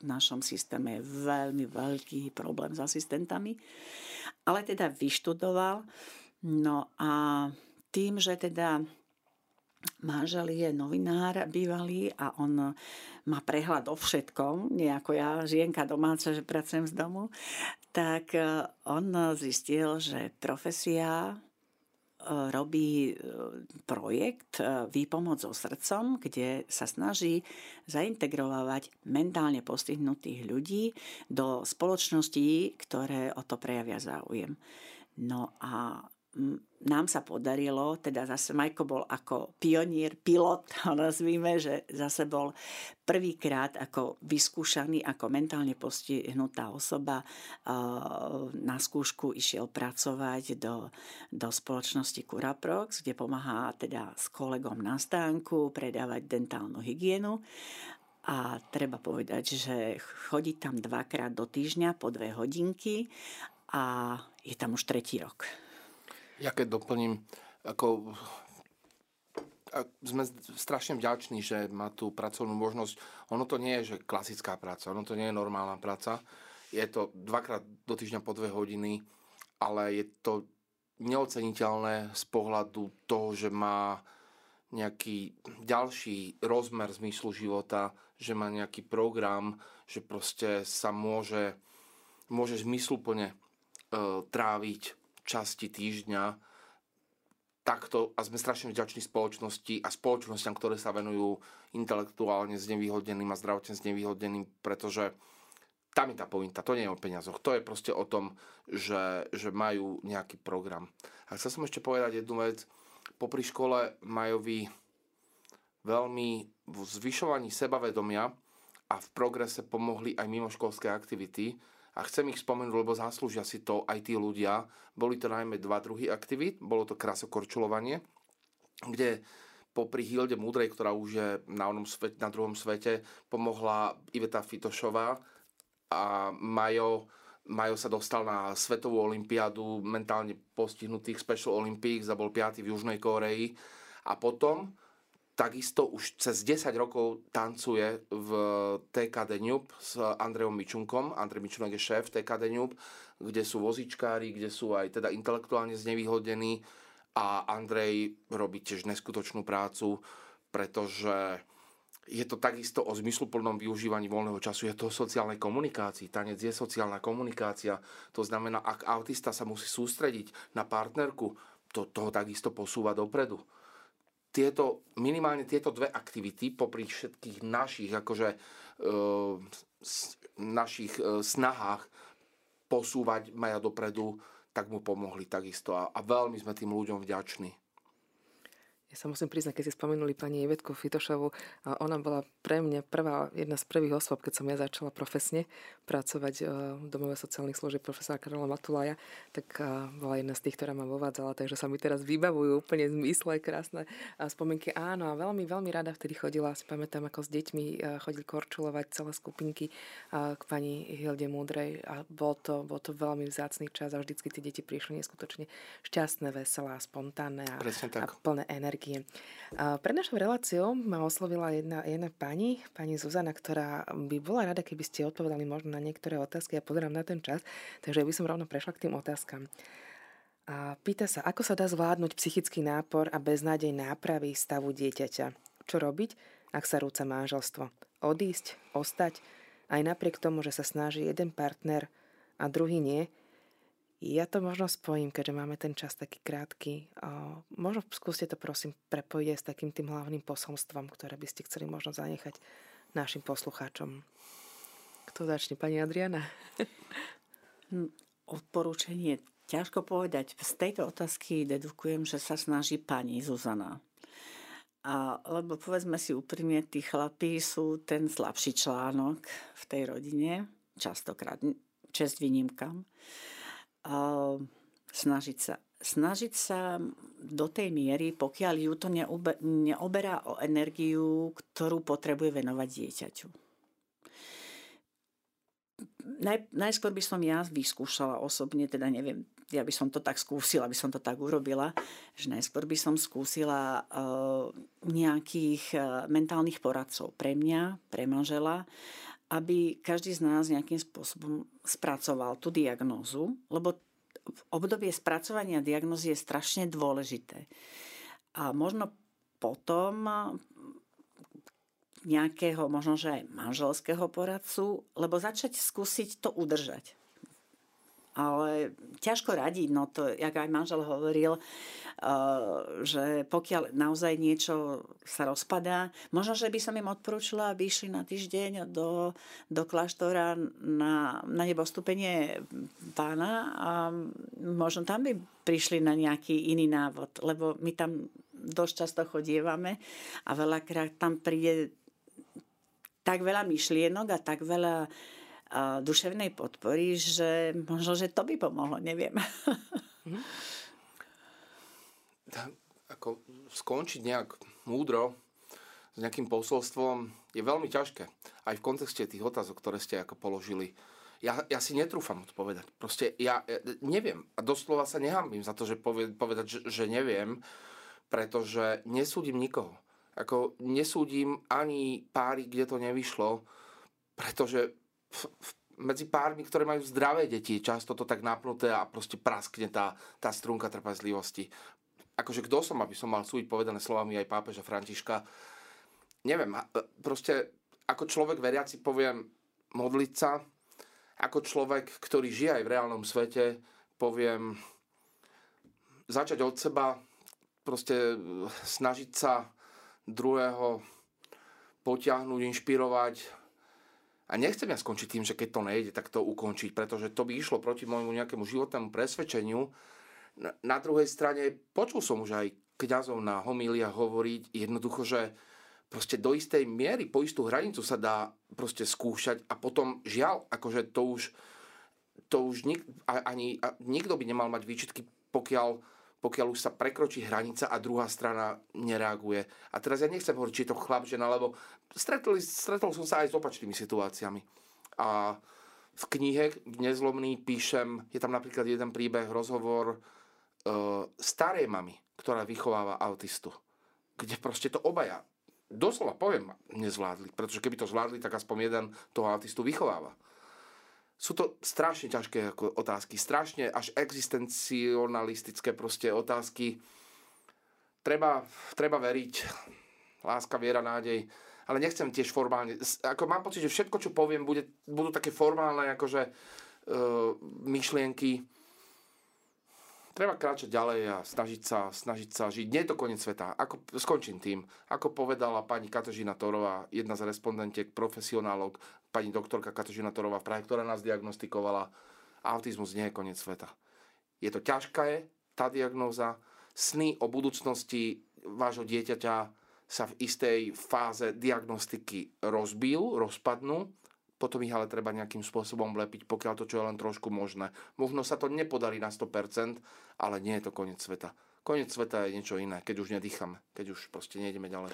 v našom systéme je veľmi veľký problém s asistentami. Ale teda vyštudoval. No a tým, že teda manžel je novinár bývalý a on má prehľad o všetkom, nie ako ja, žienka domáca, že pracujem z domu, tak on zistil, že profesia robí projekt Výpomoc so srdcom, kde sa snaží zaintegrovať mentálne postihnutých ľudí do spoločností, ktoré o to prejavia záujem. No a nám sa podarilo, teda zase Majko bol ako pionier, pilot, nazvíme, že zase bol prvýkrát ako vyskúšaný, ako mentálne postihnutá osoba na skúšku išiel pracovať do, do spoločnosti Curaprox, kde pomáha teda s kolegom na stánku predávať dentálnu hygienu. A treba povedať, že chodí tam dvakrát do týždňa po dve hodinky a je tam už tretí rok. Ja keď doplním, ako sme strašne vďační, že má tú pracovnú možnosť. Ono to nie je, že klasická práca, ono to nie je normálna práca. Je to dvakrát do týždňa po dve hodiny, ale je to neoceniteľné z pohľadu toho, že má nejaký ďalší rozmer zmyslu života, že má nejaký program, že proste sa môže, môže zmysluplne e, tráviť časti týždňa takto a sme strašne vďační spoločnosti a spoločnostiam, ktoré sa venujú intelektuálne znevýhodneným a zdravotne znevýhodneným, pretože tam je tá pointa, to nie je o peniazoch, to je proste o tom, že, že majú nejaký program. A chcel som ešte povedať jednu vec, popri škole Majovi veľmi v zvyšovaní sebavedomia a v progrese pomohli aj mimoškolské aktivity. A chcem ich spomenúť, lebo zaslúžia si to aj tí ľudia. Boli to najmä dva druhy aktivít. Bolo to krasokorčulovanie, kde popri Hilde Múdrej, ktorá už je na, onom svete, na druhom svete, pomohla Iveta Fitošová a Majo, Majo sa dostal na svetovú olympiádu mentálne postihnutých Special Olympics a bol piaty v Južnej Kórei. A potom takisto už cez desať rokov tancuje v té ká dé Ňub s Andrejom Mičunkom. Andrej Mičunek je šéf té ká dé Ňub, kde sú vozičkári, kde sú aj teda intelektuálne znevýhodnení a Andrej robí tiež neskutočnú prácu, pretože je to takisto o zmysluplnom využívaní voľného času, je to o sociálnej komunikácii. Tanec je sociálna komunikácia. To znamená, ak autista sa musí sústrediť na partnerku, to toho takisto posúva dopredu. Tieto, minimálne tieto dve aktivity popri všetkých našich akože e, našich e, snahách posúvať Maja dopredu, tak mu pomohli takisto a, a veľmi sme tým ľuďom vďační. Ja sa musím priznať, keď ste spomenuli pani Ivetku Fitošovu, ona bola pre mňa prvá, jedna z prvých osôb, keď som ja začala profesne pracovať v domove sociálnych služieb profesora Karola Matulaja, tak bola jedna z tých, ktorá ma vovádzala, takže sa mi teraz vybavujú úplne zmysle, krásne spomienky. Áno, a veľmi, veľmi rada vtedy chodila, si pamätám, ako s deťmi chodili korčulovať celé skupinky k pani Hilde Múdrej a bol to, bol to veľmi vzácny čas a vždycky tie deti prišli neskutočne šťastné, veselé, spontánne a, a plné energie. Pred našou reláciou ma oslovila jedna, jedna pani, pani Zuzana, ktorá by bola rada, keby ste odpovedali možno na niektoré otázky. Ja pozerám na ten čas, takže by som rovno prešla k tým otázkam. A pýta sa, ako sa dá zvládnuť psychický nápor a beznádej nápravy stavu dieťaťa. Čo robiť, ak sa rúca manželstvo? Odísť, ostať, aj napriek tomu, že sa snaží jeden partner a druhý nie. Ja to možno spojím, keďže máme ten čas taký krátky. Možno skúste to prosím prepojiť aj s takým tým hlavným posolstvom, ktoré by ste chceli možno zanechať našim poslucháčom. Kto začne? Pani Adriana? Odporúčanie. Ťažko povedať. Z tejto otázky dedukujem, že sa snaží pani Zuzana. A, lebo povedzme si úprimne, tí chlapí sú ten slabší článok v tej rodine. Častokrát, česť výnimkám. Uh, snažiť sa. Snažiť sa do tej miery, pokiaľ ju to neobe, neoberá o energiu, ktorú potrebuje venovať dieťaťu. Naj, najskôr by som ja vyskúšala osobne, teda neviem, ja by som to tak skúsila, by som to tak urobila, že najskôr by som skúsila uh, nejakých uh, mentálnych poradcov pre mňa, pre manžela, aby každý z nás nejakým spôsobom spracoval tú diagnózu, lebo obdobie spracovania diagnózy je strašne dôležité. A možno potom nejakého, možno že aj manželského poradcu, lebo začať skúsiť to udržať. Ale ťažko radiť, no to, jak aj manžel hovoril, že pokiaľ naozaj niečo sa rozpadá, možno, že by som im odporúčila, aby išli na týždeň do, do kláštora na, na nebostúpenie pána a možno tam by prišli na nejaký iný návod, lebo my tam dosť často chodievame a veľakrát tam príde tak veľa myšlienok a tak veľa duševnej podpory, že možno, že to by pomohlo, neviem. Ako skončiť nejak múdro s nejakým posolstvom je veľmi ťažké. Aj v kontexte tých otázok, ktoré ste ako položili. Ja, ja si netrúfam odpovedať. Proste ja, ja neviem. A doslova sa nehambím za to, že povedať, že, že neviem, pretože nesúdim nikoho. Ako nesúdim ani páry, kde to nevyšlo, pretože medzi pármi, ktoré majú zdravé deti, často to tak napnuté a proste praskne tá, tá strunka trpezlivosti. Akože kto som, aby som mal súdiť povedané slovami aj pápeža Františka. Neviem, proste ako človek veriaci poviem modliť sa, ako človek, ktorý žije aj v reálnom svete, poviem začať od seba, proste snažiť sa druhého potiahnuť, inšpirovať. A nechcem ja skončiť tým, že keď to nejde, tak to ukončiť, pretože to by išlo proti môjmu nejakému životnému presvedčeniu. Na druhej strane počul som už aj kňazov na homíliách hovoriť jednoducho, že proste do istej miery, po istú hranicu sa dá proste skúšať a potom žiaľ, akože to už, to už nik, ani, nikto by nemal mať výčitky, pokiaľ pokiaľ už sa prekročí hranica a druhá strana nereaguje. A teraz ja nechcem hovoriť, či je to chlap, žena, lebo stretol, stretol som sa aj s opačnými situáciami. A v knihe Nezlomný píšem, je tam napríklad jeden príbeh, rozhovor e, starej mamy, ktorá vychováva autistu. Kde proste to obaja, doslova poviem, nezvládli. Pretože keby to zvládli, tak aspoň jeden toho autistu vychováva. Sú to strašne ťažké ako otázky, strašne až existencionalistické proste otázky. Treba, treba veriť, láska, viera, nádej, ale nechcem tiež formálne, ako mám pocit, že všetko, čo poviem, bude, budú také formálne akože e, myšlienky. Treba kráčať ďalej a snažiť sa, snažiť sa žiť. Nie je to koniec sveta. Ako, skončím tým. Ako povedala pani Katežina Torová, jedna z respondentiek, profesionálok, pani doktorka Katežina Torová v Prahe, ktorá nás diagnostikovala, autizmus nie je koniec sveta. Je to ťažké, tá diagnóza. Sny o budúcnosti vášho dieťaťa sa v istej fáze diagnostiky rozbijú, rozpadnú. Potom ich ale treba nejakým spôsobom vlepiť, pokiaľ to čo je len trošku možné. Možno sa to nepodarí na sto percent, ale nie je to koniec sveta. Koniec sveta je niečo iné, keď už nedýchame, keď už proste nejdeme ďalej.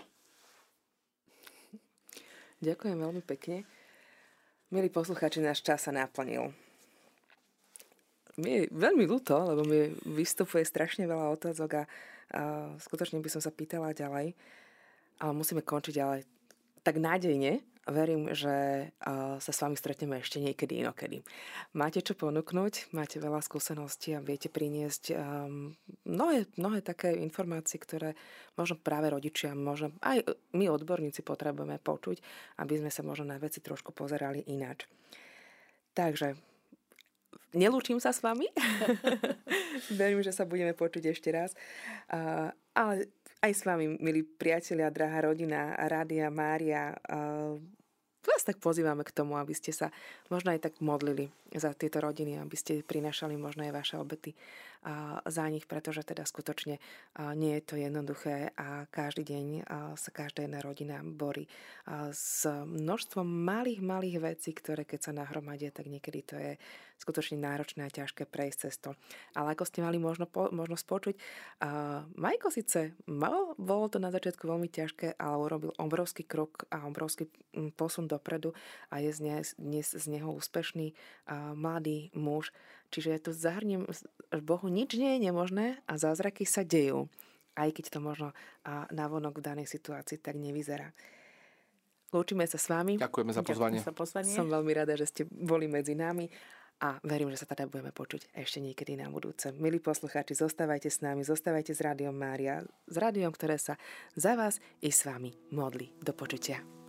Ďakujem veľmi pekne. Milí poslucháči, náš čas sa naplnil. Mi je veľmi ľúto, lebo mi vystupuje strašne veľa otázok a, a skutočne by som sa pýtala ďalej, ale musíme končiť ďalej tak nádejne. Verím, že sa s vami stretneme ešte niekedy inokedy. Máte čo ponúknuť, máte veľa skúseností a viete priniesť um, mnohé, mnohé také informácie, ktoré možno práve rodičia, možno aj my odborníci potrebujeme počuť, aby sme sa možno na veci trošku pozerali ináč. Takže nelúčim sa s vami. Verím, že sa budeme počuť ešte raz. Uh, ale aj s vami, milí priatelia, drahá rodina, Rádia Mária, uh, vás tak pozývame k tomu, aby ste sa možno aj tak modlili za tieto rodiny, aby ste prinašali možno aj vaše obety uh, za nich, pretože teda skutočne uh, nie je to jednoduché a každý deň uh, sa každá jedna rodina borí uh, s množstvom malých, malých vecí, ktoré keď sa nahromadia, tak niekedy to je skutočne náročné a ťažké prejsť cez to. Ale ako ste mali možno, po, možnosť počuť, uh, Majko síce mal, bolo to na začiatku veľmi ťažké, ale urobil obrovský krok a obrovský posun dopredu a je dnes, dnes z neho úspešný uh, mladý muž. Čiže tu zahrniem, Bohu nič nie je nemožné a zázraky sa dejú, aj keď to možno uh, navonok v danej situácii tak nevyzerá. lúčime sa s vami. Ďakujeme za pozvanie. Ďakujem za pozvanie. Som veľmi rada, že ste boli medzi nami a verím, že sa teda budeme počuť ešte niekedy na budúce. Milí poslucháči, zostávajte s nami, zostávajte s Rádiom Mária, s rádiom, ktoré sa za vás i s vami modlí. Do počutia.